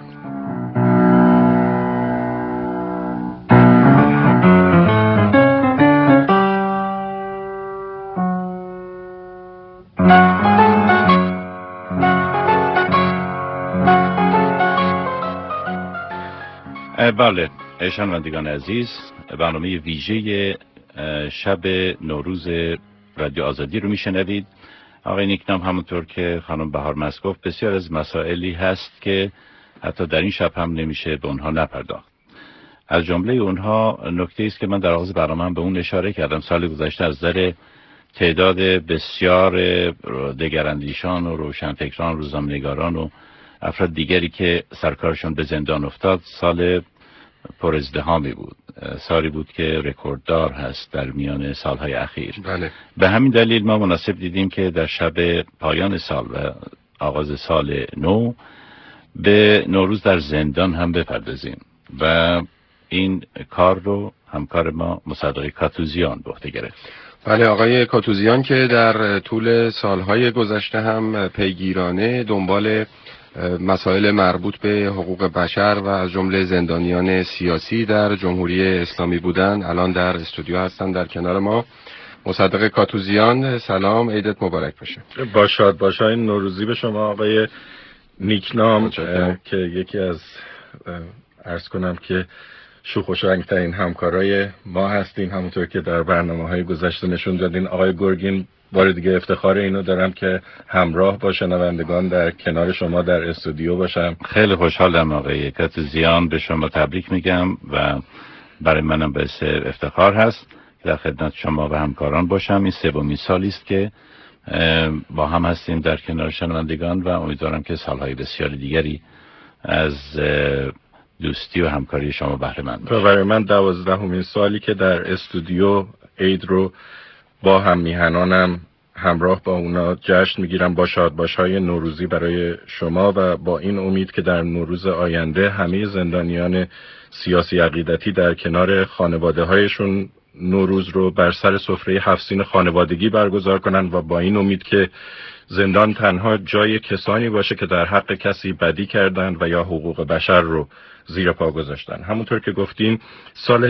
بله شنوندگان عزیز، برنامه ویژه شب نوروز رادیو آزادی رو میشنوید. آقای نیکنام همونطور که خانم بهار مست گفت بسیار از مسائلی هست که حتی در این شب هم نمیشه به اونها نپرداخت. از جمله اونها نکته است که من در آغاز برنامه هم به اون اشاره کردم. سال گذشته از نظر تعداد بسیار دگراندیشان و روشنفکران، روزنامه‌نگاران و افراد دیگری که سرکارشون به زندان افتاد سال پر ازدحامی بود، سالی بود که رکورددار هست در میان سالهای اخیر. بله. به همین دلیل ما مناسب دیدیم که در شب پایان سال و آغاز سال نو به نوروز در زندان هم بپردازیم و این کار رو همکار ما مصدق کاتوزیان به عهده گرفت. بله آقای کاتوزیان که در طول سالهای گذشته هم پیگیرانه دنبال مسائل مربوط به حقوق بشر و از جمله زندانیان سیاسی در جمهوری اسلامی بودن، الان در استودیو هستن در کنار ما. مصدق کاتوزیان سلام، عیدت مبارک باشه. با شاد باشه. نوروزی به شما آقای نیکنام که یکی از عرض کنم که شوخ و شنگ‌ترین همکارای ما هستین، همونطور که در برنامه‌های گذشته نشون دادین. آقای گرگین، بار دیگه افتخار اینو دارم که همراه با شنوندگان در کنار شما در استودیو باشم. خیلی خوشحالم آقای کاتوزیان، به شما تبریک میگم و برای منم باعث افتخار هست که در خدمت شما و همکاران باشم. این سومین سالی است که با هم هستیم در کنار شنوندگان و امیدوارم که سالهای بسیار دیگری از دوستی و همکاری شما بهره مند باشم. برای من 12مین سالی که در استودیو عید رو با هم میهنانم همراه با اونا جشن میگیرم، با شادباش‌های نوروزی برای شما و با این امید که در نوروز آینده همه زندانیان سیاسی عقیدتی در کنار خانواده‌هایشون نوروز رو بر سر سفره 7 سین خانوادگی برگزار کنن و با این امید که زندان تنها جای کسانی باشه که در حق کسی بدی کردن و یا حقوق بشر رو زیر پا گذاشتن. همونطور که گفتین سال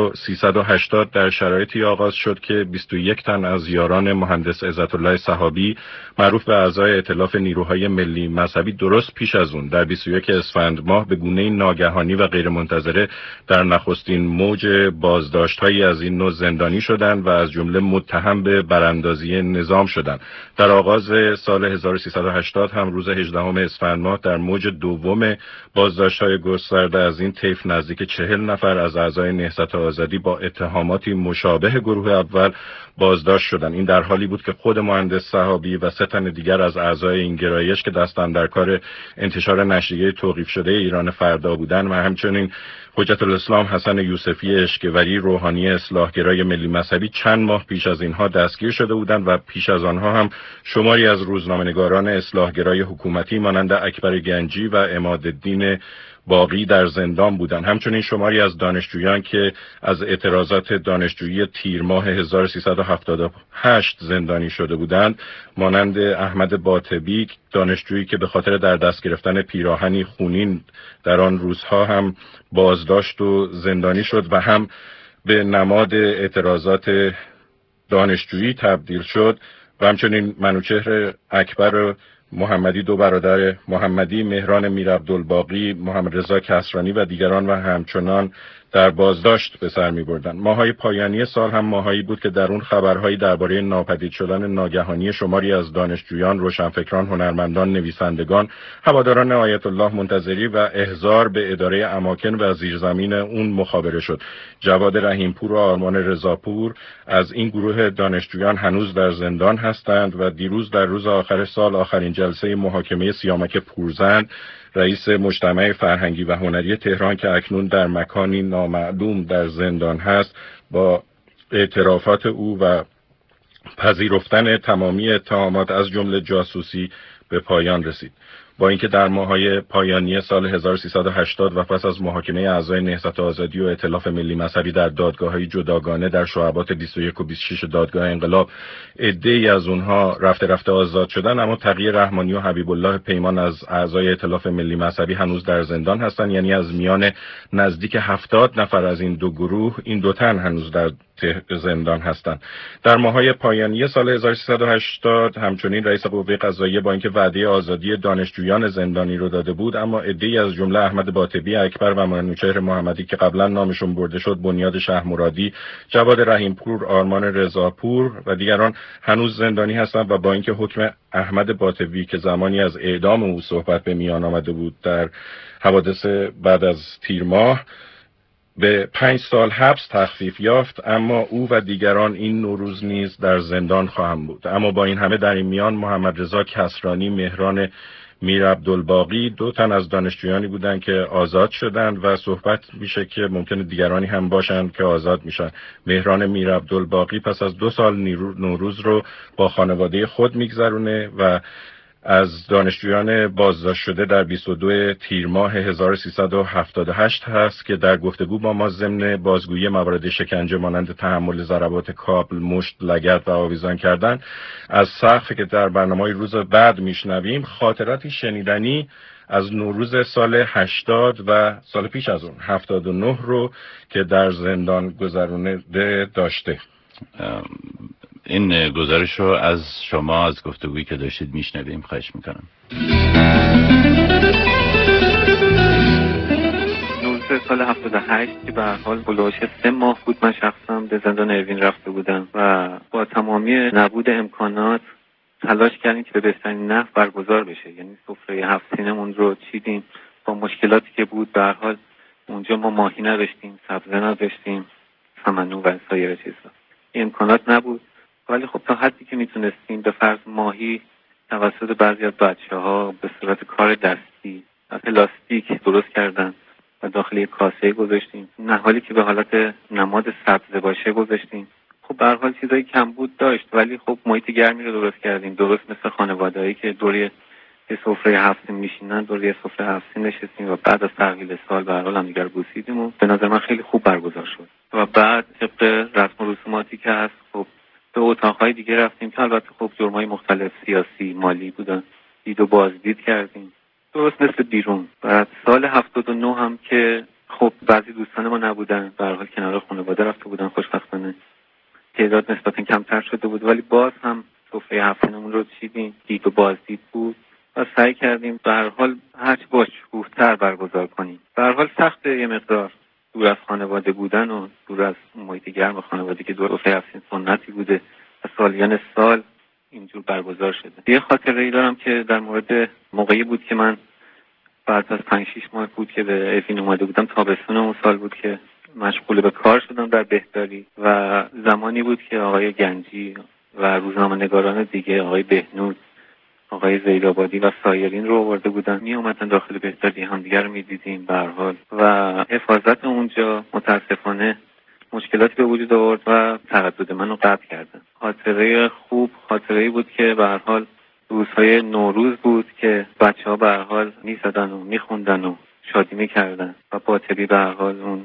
1380 در شرایطی آغاز شد که 21 تن از یاران مهندس عزت الله صحابی معروف به اعضای ائتلاف نیروهای ملی مذهبی درست پیش از اون در 21 اسفند ماه به گونه ناگهانی و غیرمنتظره در نخستین موج بازداشت‌هایی از این نوع زندانی شدند و از جمله متهم به براندازی نظام شدند. در آغاز سال 1380 هم روز 18 اسفند ماه در موج دوم بازداشت‌های گسترده از این طیف نزدیک 40 نفر از اعضای نهضت آزادی با اتهاماتی مشابه گروه اول بازداشت شدند. این در حالی بود که خود مهندس صحابی و 3 تن دیگر از اعضای این گرایش که دستن در کار انتشار نشریه توقیف شده ایران فردا بودند و همچنین حجت الاسلام حسن یوسفی اشکوری روحانی اصلاحگرای ملی مذهبی چند ماه پیش از اینها دستگیر شده بودند و پیش از آنها هم شماری از روزنامه‌نگاران اصلاحگرای حکومتی مانند اکبر گنجی و عمادالدین باقی در زندان بودند. همچنین شماری از دانشجویان که از اعتراضات دانشجویی تیر ماه 1378 زندانی شده بودند مانند احمد باطبی، دانشجویی که به خاطر در دست گرفتن پیراهنی خونین در آن روزها هم بازداشت و زندانی شد و هم به نماد اعتراضات دانشجویی تبدیل شد و همچنین منوچهر اکبر محمدی، 2 برادر محمدی، مهران میرعبدالباقی، محمد رضا کسرانی و دیگران و همچنان در بازداشت به سر می بردن. ماهای پایانی سال هم ماهایی بود که در اون خبرهایی درباره ناپدید شدن ناگهانی شماری از دانشجویان، روشنفکران، هنرمندان، نویسندگان، هواداران آیت الله منتظری و احضار به اداره اماکن و زیرزمین اون مخابره شد. جواد رحیمپور و آرمان رضاپور از این گروه دانشجویان هنوز در زندان هستند و دیروز در روز آخر سال آخرین جلسه محاکمه سیامک پورزن، رئیس مجتمع فرهنگی و هنری تهران که اکنون در مکانی نامعلوم در زندان هست، با اعترافات او و پذیرفتن تمامی اتهامات از جمله جاسوسی به پایان رسید. با اینکه در ماه‌های پایانی سال 1380 و پس از محاکمه اعضای نهضت آزادی و ائتلاف ملی مذهبی در دادگاه‌های جداگانه در شعبات 21 و 26 دادگاه انقلاب عده‌ای از اونها رفته آزاد شدن، اما تقی رحمانی و حبیب الله پیمان از اعضای ائتلاف ملی مذهبی هنوز در زندان هستند. یعنی از میان نزدیک 70 نفر از این دو گروه، این دو تن هنوز در زندان هستند. در ماه‌های پایانی سال 1380 همچنین رئیس قوه قضاییه با اینکه وعده آزادی دانشجویان زندانی رو داده بود، اما عده‌ای از جمله احمد باطبی اکبر و منوچهر محمدی که قبلا نامشون برده شد، بنیاد شهرمرادی، جواد رحیمپور، آرمان رضاپور و دیگران هنوز زندانی هستند و با اینکه حکم احمد باطبی که زمانی از اعدام او صحبت به میان آمده بود در حوادث بعد از تیر ماه به 5 سال حبس تخفیف یافت، اما او و دیگران این نوروز نیز در زندان خواهند بود. اما با این همه در این میان محمد رضا کسرانی، مهران میر عبدالباقی، 2 تن از دانشجویانی بودند که آزاد شدند و صحبت میشه که ممکنه دیگرانی هم باشند که آزاد میشن. مهران میر عبدالباقی پس از 2 سال نوروز رو با خانواده خود میگذرونه و از دانشجویان بازداشت شده در 22 تیر ماه 1378 هست که در گفتگو با ما ضمن بازگویی موارد شکنجه مانند تحمل ضربات کابل، مشت، لگد و آویزان کردن از سقف که در برنامه روز بعد میشنویم، خاطراتی شنیدنی از نوروز سال 80 و سال پیش از اون 79 رو که در زندان گذرونده داشته. این گزارش رو از شما از گفتگویی که داشتید میشنویم. خواهش میکنم. نوروز سال 78 که به هر حال بلوش 3 ماه بود من شخصم به زندان اوین رفته بودم و با تمامی نبود امکانات تلاش کردیم که به بهترین نحو برگزار بشه. یعنی سفره 7 سینمون رو چیدیم با مشکلاتی که بود. به هر حال اونجا ما ماهی نداشتیم، سبزه نداشتیم، سمنو و سایر چیزا. امکانات نبود، ولی خب تا حدی که میتونستیم به فرض ماهی توسط بعضی از بچه‌ها به صورت کار دستی از پلاستیک درست کردن و داخل یک کاسه گذاشتیم. نهالی که به حالت نماد سبزه باشه گذاشتیم. خب به هر حال چیزایی کم بود داشت، ولی خب محیط گرمی رو درست کردیم. درست مثل خانواده‌ای که دوری سفره 7 میشینن، دوری سفره 7 نشستیم و بعد از تحویل سال به هر حال هم دیگر بوسیدیم و به نظر من خیلی خوب برگزار شد. و بعد طبق رسم و رسوماتی که هست خب به اتاقهای دیگه رفتیم که البته خب جرمای مختلف سیاسی، مالی بودن. دید و بازدید کردیم درست مثل بیرون. بعد سال 79 هم که خب بعضی دوستان ما نبودن، به هر حال کنار خانواده رفته بودن، خوشبختانه تعداد نسبتا کمتر شده بود، ولی باز هم سفره 7 سینمون رو چیدیم. دید و بازدید بود و سعی کردیم به هر حال هرچی باشکوه‌تر برگزار کنیم. به هر حال سخت یه مقدار دور از خانواده بودن و دور از محیط گرم خانواده که دور سفره 7 سنتی بوده و سالیان سال اینجور برگزار شده. یه خاطره‌ای دارم که در مورد موقعی بود که من بعد از 5-6 ماه بود که به اوین اومده بودم، تابستون اون سال بود که مشغول به کار شدم در بهداری و زمانی بود که آقای گنجی و روزنامه‌نگاران دیگه، آقای بهنود، آقای زیدآبادی و سایرین رو آورده بودن، می اومدن داخل بهداری همدیگر رو می‌دیدیم به هر حال و حفاظت اونجا متاسفانه مشکلاتی به وجود آورد و تردد منو قطع کردن. خاطره خوب خاطره‌ای بود که به هر حال روزهای نوروز بود که بچه‌ها به هر حال می‌زدن و می‌خوندن و شادی می‌کردن و باطبی به هر حال اون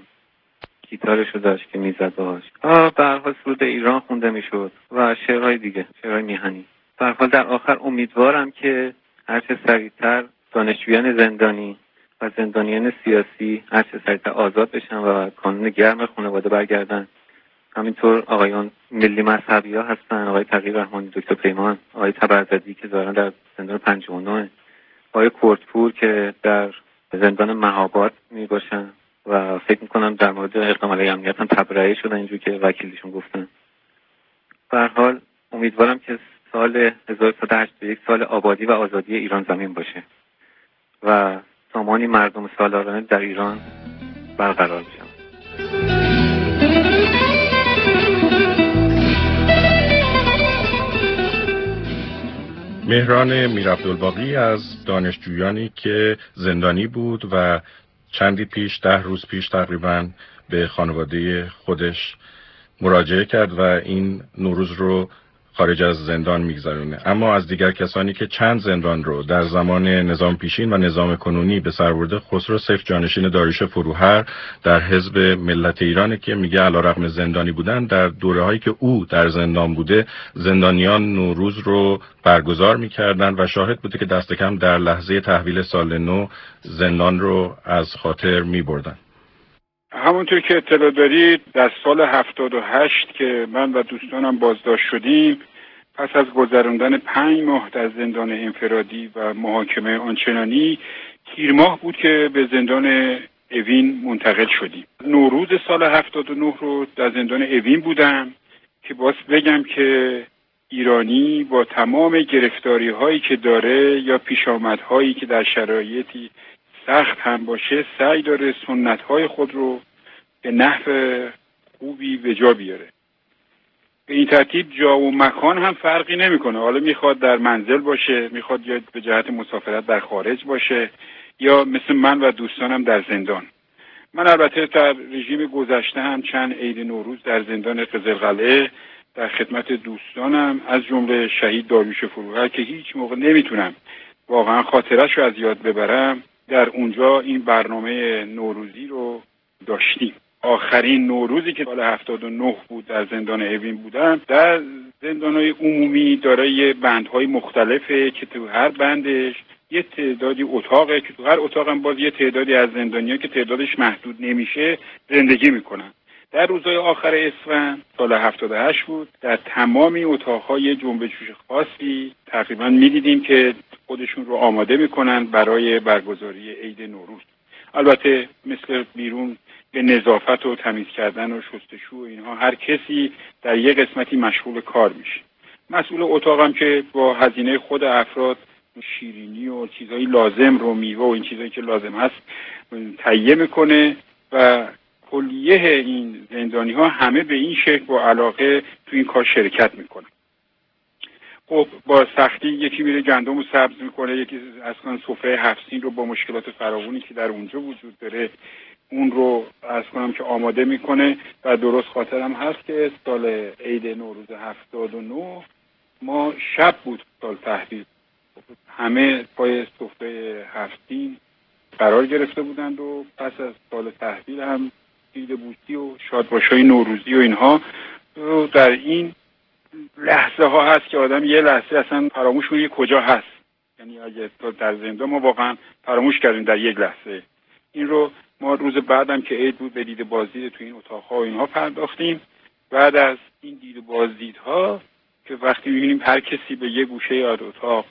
گیتارشو داشت که میزد باهاش. به هر حال سرود ایران خونده میشد و شعرهای دیگه، شعرهای میهنی. به هر حال در آخر امیدوارم که هرچه سریعتر دانشجویان زندانی و زندانیان سیاسی هرچه سریعتر آزاد بشن و کانون گرم خانواده برگردن. همینطور آقایان ملی مذهبی ها هستن، آقای تقی رحمانی، دکتر پیمان، آقای تبرزدی که ظاهرا در زندان 59، آقای کردپور که در زندان مهاباد می باشن و فکر میکنم در مورد اقدام علیه امنیت هم تبرئه شدن اینجور که وکیلشون گفتن. به هر حال امیدوارم که سال 1381 سال آبادی و آزادی ایران زمین باشه و سامانی مردم سالارانه در ایران برقرار بشه. مهران میرعبدالباقی از دانشجویانی که زندانی بود و چندی پیش 10 روز پیش تقریبا به خانواده خودش مراجعه کرد و این نوروز رو خارج از زندان میگذرونه. اما از دیگر کسانی که چند زندان رو در زمان نظام پیشین و نظام کنونی به سر برده، خسرو سیف جانشین داریوش فروهر در حزب ملت ایران که میگه علیرغم زندانی بودن در دوره‌هایی که او در زندان بوده زندانیان نوروز رو برگزار میکردن و شاهد بوده که دست کم در لحظه تحویل سال نو زندان رو از خاطر میبردن. همونطور که اطلاع دارید در سال 78 که من و دوستانم بازداشت شدیم، پس از گذراندن 5 ماه در زندان انفرادی و محاکمه آنچنانی، تیر ماه بود که به زندان اوین منتقل شدیم. نوروز سال 79 رو در زندان اوین بودم که باز بگم که ایرانی با تمام گرفتاری هایی که داره یا پیشامدهایی که در شرایطی سخت هم باشه، سعی داره سنت های خود رو به نحو خوبی به جا بیاره. به این ترتیب جا و مکان هم فرقی نمیکنه. حالا میخواد در منزل باشه، میخواد یا به جهت مسافرت در خارج باشه، یا مثل من و دوستانم در زندان. من البته در رژیم گذشته هم چند عید نوروز در زندان قزلقلعه در خدمت دوستانم از جمله شهید داریوش فروهر که هیچ موقع نمیتونم واقعا خاطرش رو از یاد ببرم، در اونجا این برنامه نوروزی رو داشتیم. آخرین نوروزی که سال 79 بود در زندان اوین بودم، در زندان‌های عمومی دارای بندهای مختلفه که تو هر بندش یه تعدادی اتاقه که تو هر اتاق هم باز یه تعدادی از زندانیان که تعدادش محدود نمیشه زندگی میکنن. در روزهای آخر اسفند سال 78 بود، در تمام این اتاق‌های جنبش خاصی تقریبا می‌دیدیم که خودشون رو آماده میکنن برای برگزاری عید نوروز. البته مثل بیرون به نظافت و تمیز کردن و شستشو و اینها هر کسی در یک قسمتی مشغول کار میشه. مسئول اتاقم که با هزینه خود افراد شیرینی و چیزهای لازم رو، میوه و این چیزایی که لازم هست تهیه میکنه و کلیه این زندانی ها همه به این شکل با علاقه تو این کار شرکت میکنن. خب با سختی یکی میره گندم رو سبز میکنه، یکی اصلا سفره 7 سین رو با مشکلات فراوانی که در اونجا وجود داره اون رو از کنم که آماده میکنه. و درست خاطرم هست که سال عید نوروز 79 ما شب بود سال تحویل، همه پای سفره 7 سین قرار گرفته بودند و پس از سال تحویل هم عید بوسی و شادباشای نوروزی و اینها در این لحظه ها هست که آدم یه لحظه اصلا فراموش کنه کجا هست. یعنی اگه در زندان ما واقعا فراموش کردیم در یک لحظه. این رو ما روز بعدم که عید بود به دید بازدید تو این اتاق‌ها و اینها پرداختیم. بعد از این دید بازدیدها که وقتی می‌بینیم هر کسی به یه گوشه از اتاق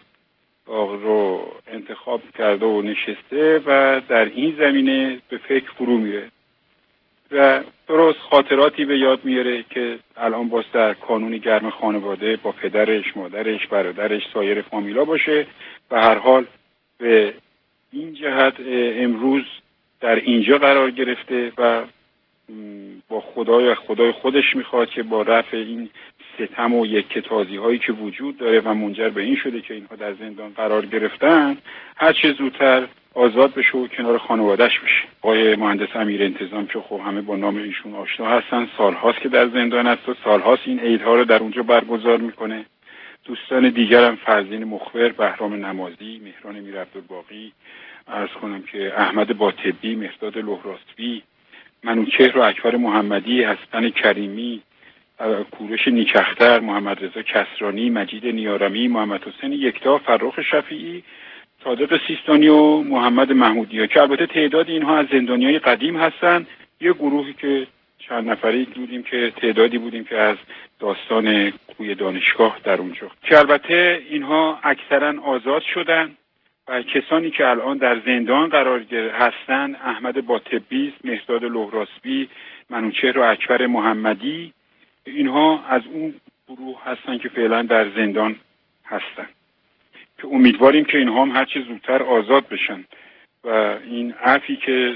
رو انتخاب کرده و نشسته و در این زمینه به فکر فرو میره و درست خاطراتی به یاد میاره که الان باز در کانون گرم خانواده با پدرش، مادرش، برادرش، سایر فامیلا باشه و هر حال به این جهت امروز در اینجا قرار گرفته و با خدای خودش میخواد که با رفع این ستم و یکتازی هایی که وجود داره و منجر به این شده که اینها در زندان قرار گرفتن هر چه زودتر آزاد بشه و کنار خانواده‌اش بشه. آقای مهندس امیر انتظام که خب همه با نام ایشون آشنا هستن، سالهاست که در زندان است و سالهاست این عیدها رو در اونجا برگزار میکنه. دوستان دیگرم فرزین مخبر، بهرام نمازی، مهران میرعبدالباقی، عرض کنم که احمد باطبی، مهرداد لهراسبی، منوچهر و اکبر محمدی، حسن کریمی، کوروش نیکختر، محمد رضا کسرانی، مجید نیارمی، محمد حسین یکتا، فرخ شفیعی، صادق سیستانی و محمد محمودی که البته تعداد اینها از زندانیای قدیم هستن. یه گروهی که چند نفری دیدیم که تعدادی بودیم که از داستان کوی دانشگاه در اونجا که البته اینها اکثرا آزاد شدن و کسانی که الان در زندان قرار هستن احمد باطبی، مهرداد لهراسبی، منوچهر و اکبر محمدی، اینها از اون گروه هستن که فعلا در زندان هستن که امیدواریم که اینها هم هرچی زودتر آزاد بشن و این عفی که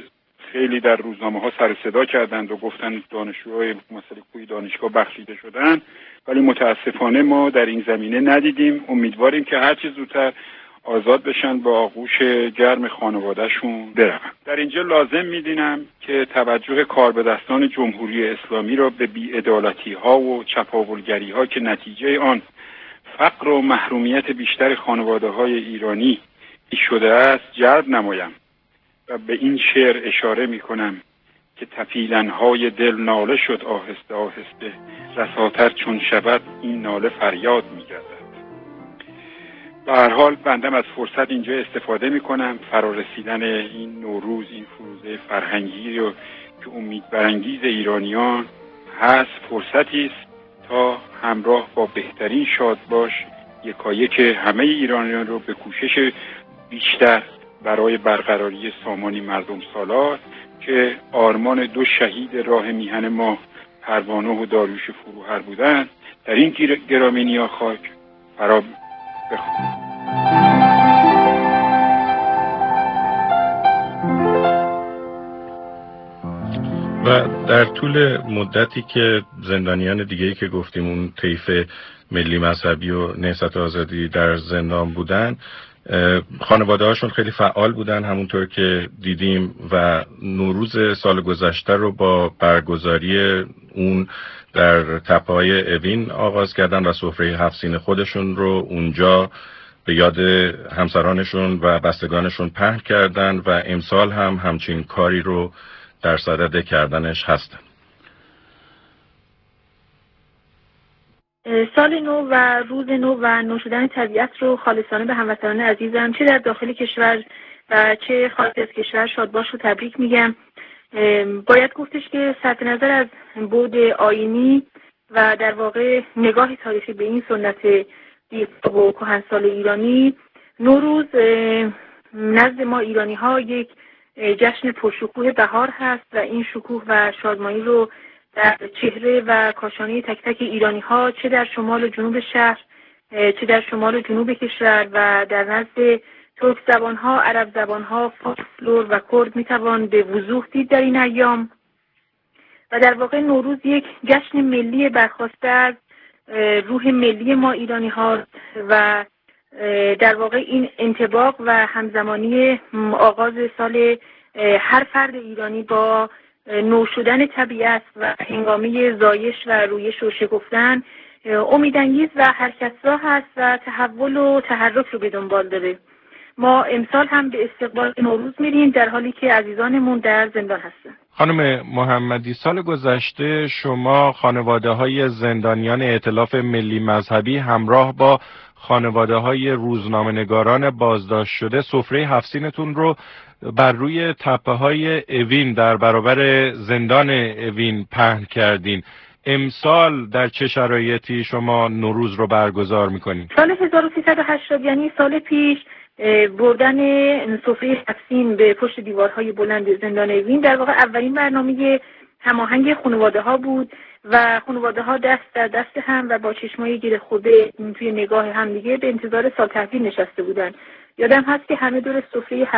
خیلی در روزنامه ها سر صدا کردند و گفتند دانشجوهای مثلا کوی دانشگاه بخشیده شدن، ولی متاسفانه ما در این زمینه ندیدیم. امیدواریم که هر چه زودتر آزاد بشن با آغوش گرم خانوادهشون برون. در اینجا لازم میدینم که توجه کاربدستان جمهوری اسلامی را به بی‌عدالتی ها و چپاولگری ها که نتیجه آن فقر و محرومیت بیشتر خانواده های ایرانی شده است جلب نمایم و به این شعر اشاره می کنم که تپیلنهای دل ناله شد آهسته آهسته، رساتر چون شود این ناله فریاد می گردد. به هر حال بندم از فرصت اینجا استفاده می کنم. فرارسیدن این نوروز، این فروزه فرهنگی رو که امید برانگیز ایرانیان هست، فرصتی است تا همراه با بهترین شادباش یکایک همه ایرانیان رو به کوشش بیشتر برای برقراری سامانی مردم سالار که آرمان دو شهید راه میهن ما پروانه و داریوش فروهر بودند در این گرامینیا خاک فرا بخوانم. و در طول مدتی که زندانیان دیگه‌ای که گفتیم اون طیف ملی مذهبی و نهضت آزادی در زندان بودن، خانواده هاشون خیلی فعال بودن همونطور که دیدیم و نوروز سال گذشته رو با برگزاری اون در تپه‌های اوین آغاز کردن و سفره 7 سین خودشون رو اونجا به یاد همسرانشون و بستگانشون پهن کردن و امسال هم همچین کاری رو در صدد کردنش هستن. سال نو و روز نو و نو شدن طبیعت رو خالصانه به هموطنان عزیزم چه در داخل کشور و چه خارج از کشور شادباش رو تبریک میگم. باید گفتش که صرف نظر از بعد آیینی و در واقع نگاه تاریخی به این سنت دیرپا و کهنسال ایرانی، نوروز نزد ما ایرانی ها یک جشن پرشکوه بهار هست و این شکوه و شادمانی رو در چهره و کاشانه تک تک ایرانی ها چه در شمال و جنوب شهر چه در شمال و جنوب کشور و در نزد ترک زبان ها، عرب زبان ها، فارس، لور و کرد میتوان به وضوح دید در این ایام. و در واقع نوروز یک جشن ملی برخواسته از روح ملی ما ایرانی ها و در واقع این انطباق و همزمانی آغاز سال هر فرد ایرانی با نو شدن طبیعت و هنگامی زایش و رویش و شکفتن امیدانگیز و حرکت‌راه هست و تحول و تحرک رو به دنبال داره. ما امسال هم به استقبال نوروز میریم در حالی که عزیزانمون در زندان هستن. خانم محمدی، سال گذشته شما خانواده‌های زندانیان ائتلاف ملی مذهبی همراه با خانواده‌های روزنامه‌نگاران بازداشت شده سفره 7 سینتون رو بر روی تپه‌های اوین در برابر زندان اوین پهن کردین. امسال در چه شرایطی شما نوروز رو برگزار می‌کنید؟ سال 1380 یعنی سال پیش بردن سفره 7 سین به پشت دیوارهای بلند زندان اوین در واقع اولین برنامه هماهنگ خانواده‌ها بود و خانواده‌ها دست در دست هم و با چشمای گره خورده توی نگاه هم دیگه به انتظار سال تحویل نشسته بودن. یادم هست که همه دور سفره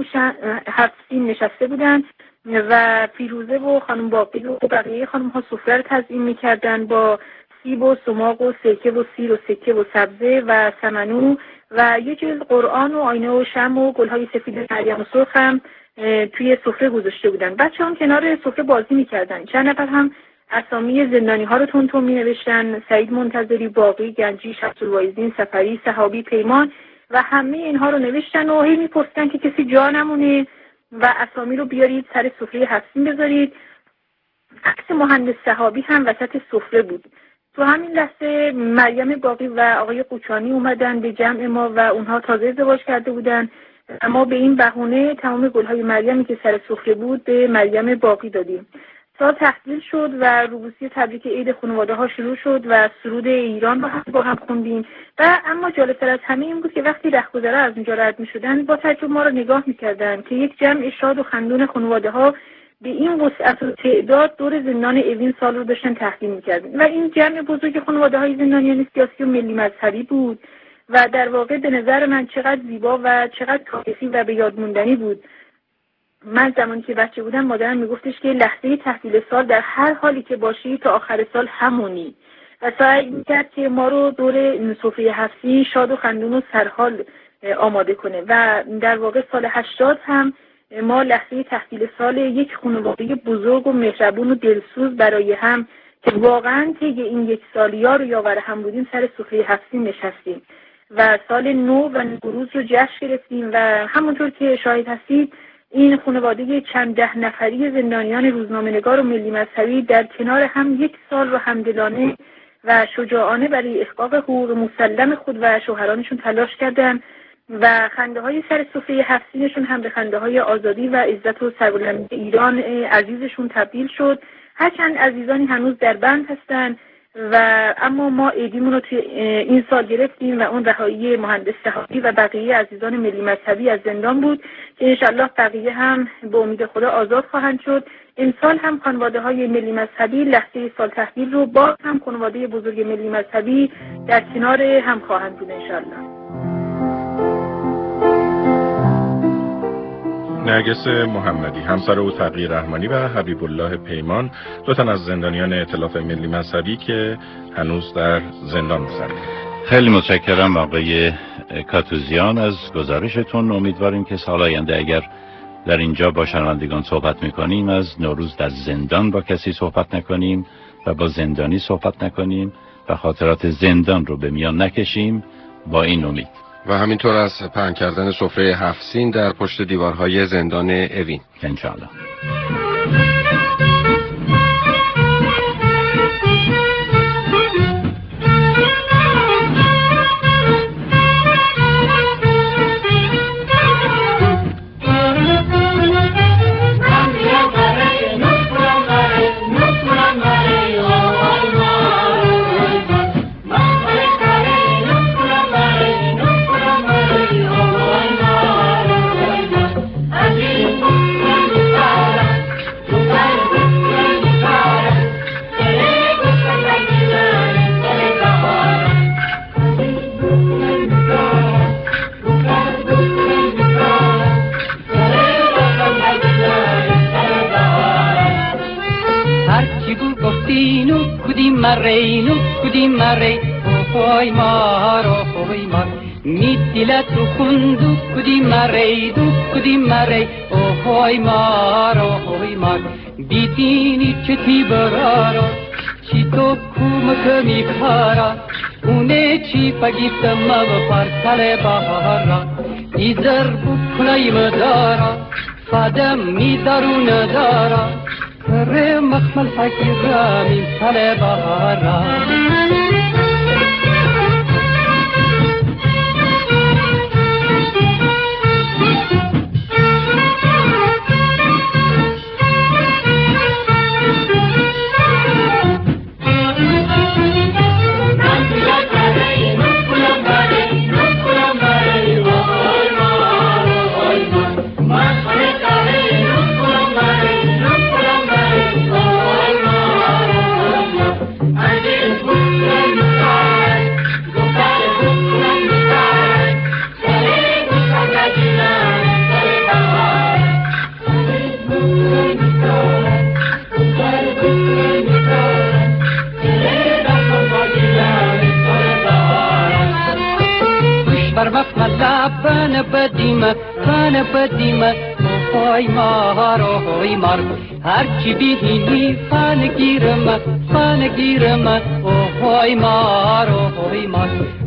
7 سین نشسته بودن و فیروزه و خانم باقی و بقیه خانم‌ها سفره رو تزیین می‌کردن با سیب و سماق و سرکه و سیر و سکه و سبزه و سمنو و یه جلد قرآن و آینه و شمع و گل‌های سفید مریم و سرخ هم توی سفره گذاشته بودن. بچه‌ها کنار سفره بازی می‌کردن. چند نفر هم اسامی زندانی‌ها رو تون تون می‌نوشتن: سعید منتظری، باقی، گنجی، شمس‌الواعظین، سفری، صحابی، پیمان و همه اینها رو نوشتن و هی می‌پرسیدن که کسی جا نمونه و اسامی رو بیارید سر سفره 7 سین بذارید. عکس مهندس صحابی هم وسط سفره بود. تو همین لحظه مریم باقی و آقای قوچانی اومدن به جمع ما و اونها تازه ازدواج کرده بودن. اما به این بهونه تمام گل‌های مریمی که سر سفره بود به مریم باقی دادیم. سال تحویل شد و روبوسی تبریک عید خانواده‌ها شروع شد و سرود ایران با هم خوندیم. و اما جالب‌تر از همه این بود که وقتی رهگذرا از اونجا رد می‌شدن با تعجب ما رو نگاه می‌کردن که یک جمع شاد و خندون خانواده‌ها به این وسعت و تعداد دور زندان اوین سال رو داشتن تحویل می‌کردن و این جمع بزرگ خانواده‌های زندانیان سیاسی و ملی مذهبی بود و در واقع به نظر من چقدر زیبا و چقدر تاریخی و به یاد موندنی بود. من زمانی که بچه بودم مادرم میگفتش که لحظه تحویل سال در هر حالی که باشی تا آخر سال همونی و سعی میکرد که ما رو دور سفره هفتی شاد و خندون و سرحال آماده کنه و در واقع سال 80 هم ما لحظه تحویل سال یک خانواده بزرگ و مهربون و دلسوز برای هم که واقعا طی این یک سال یار و یاور هم بودیم سر سفره هفتی نشستیم و سال نو و نوروز رو جشن گرفتیم و همونطور که شاهد هستید این خانواده چند ده نفری زندانیان روزنامه‌نگار و ملی مذهبی در کنار هم یک سال رو همدلانه و شجاعانه برای احقاق حقوق مسلم خود و شوهرانشون تلاش کردند و خنده های سر سفره هفتینشون هم به خنده های آزادی و عزت و سربلندی ایران عزیزشون تبدیل شد. هرچند عزیزانی هنوز در بند هستند و اما ما عیدیمون رو توی این سال گرفتیم و اون رهایی مهندس سحابی و بقیه عزیزان ملی مذهبی از زندان بود که انشالله بقیه هم به امید خدا آزاد خواهند شد. امسال هم خانواده های ملی مذهبی لحظه سال تحویل رو با هم خانواده بزرگ ملی مذهبی در کنار هم خواهند بود انشالله. نرگس محمدی، همسر او تقی رحمانی و حبیب الله پیمان، دو تن از زندانیان ائتلاف ملی مذهبی که هنوز در زندان بودند. خیلی متشکرم آقای کاتوزیان از گزارشتون. امیدواریم که سال آینده اگر در اینجا با شنوندگان صحبت میکنیم از نوروز در زندان با کسی صحبت نکنیم و با زندانی صحبت نکنیم و خاطرات زندان رو به میان نکشیم با این امید. و همینطور از پهن کردن سفره هفت سین در پشت دیوارهای زندان اوین انشاءالله. Marino kudi mare oy maro oy mar mitila tu kundu kudi mare oy maro oy mar bitini cheti barara chito kumkami khara une chi pagita mav par sale bahara izar buklay madara fadam mi darun dara ره مخمل فکرم این سال بهارم بدیمه اوی مارو اوی مار هر چی بیهینی فان گیرم اوی مارو اوی مار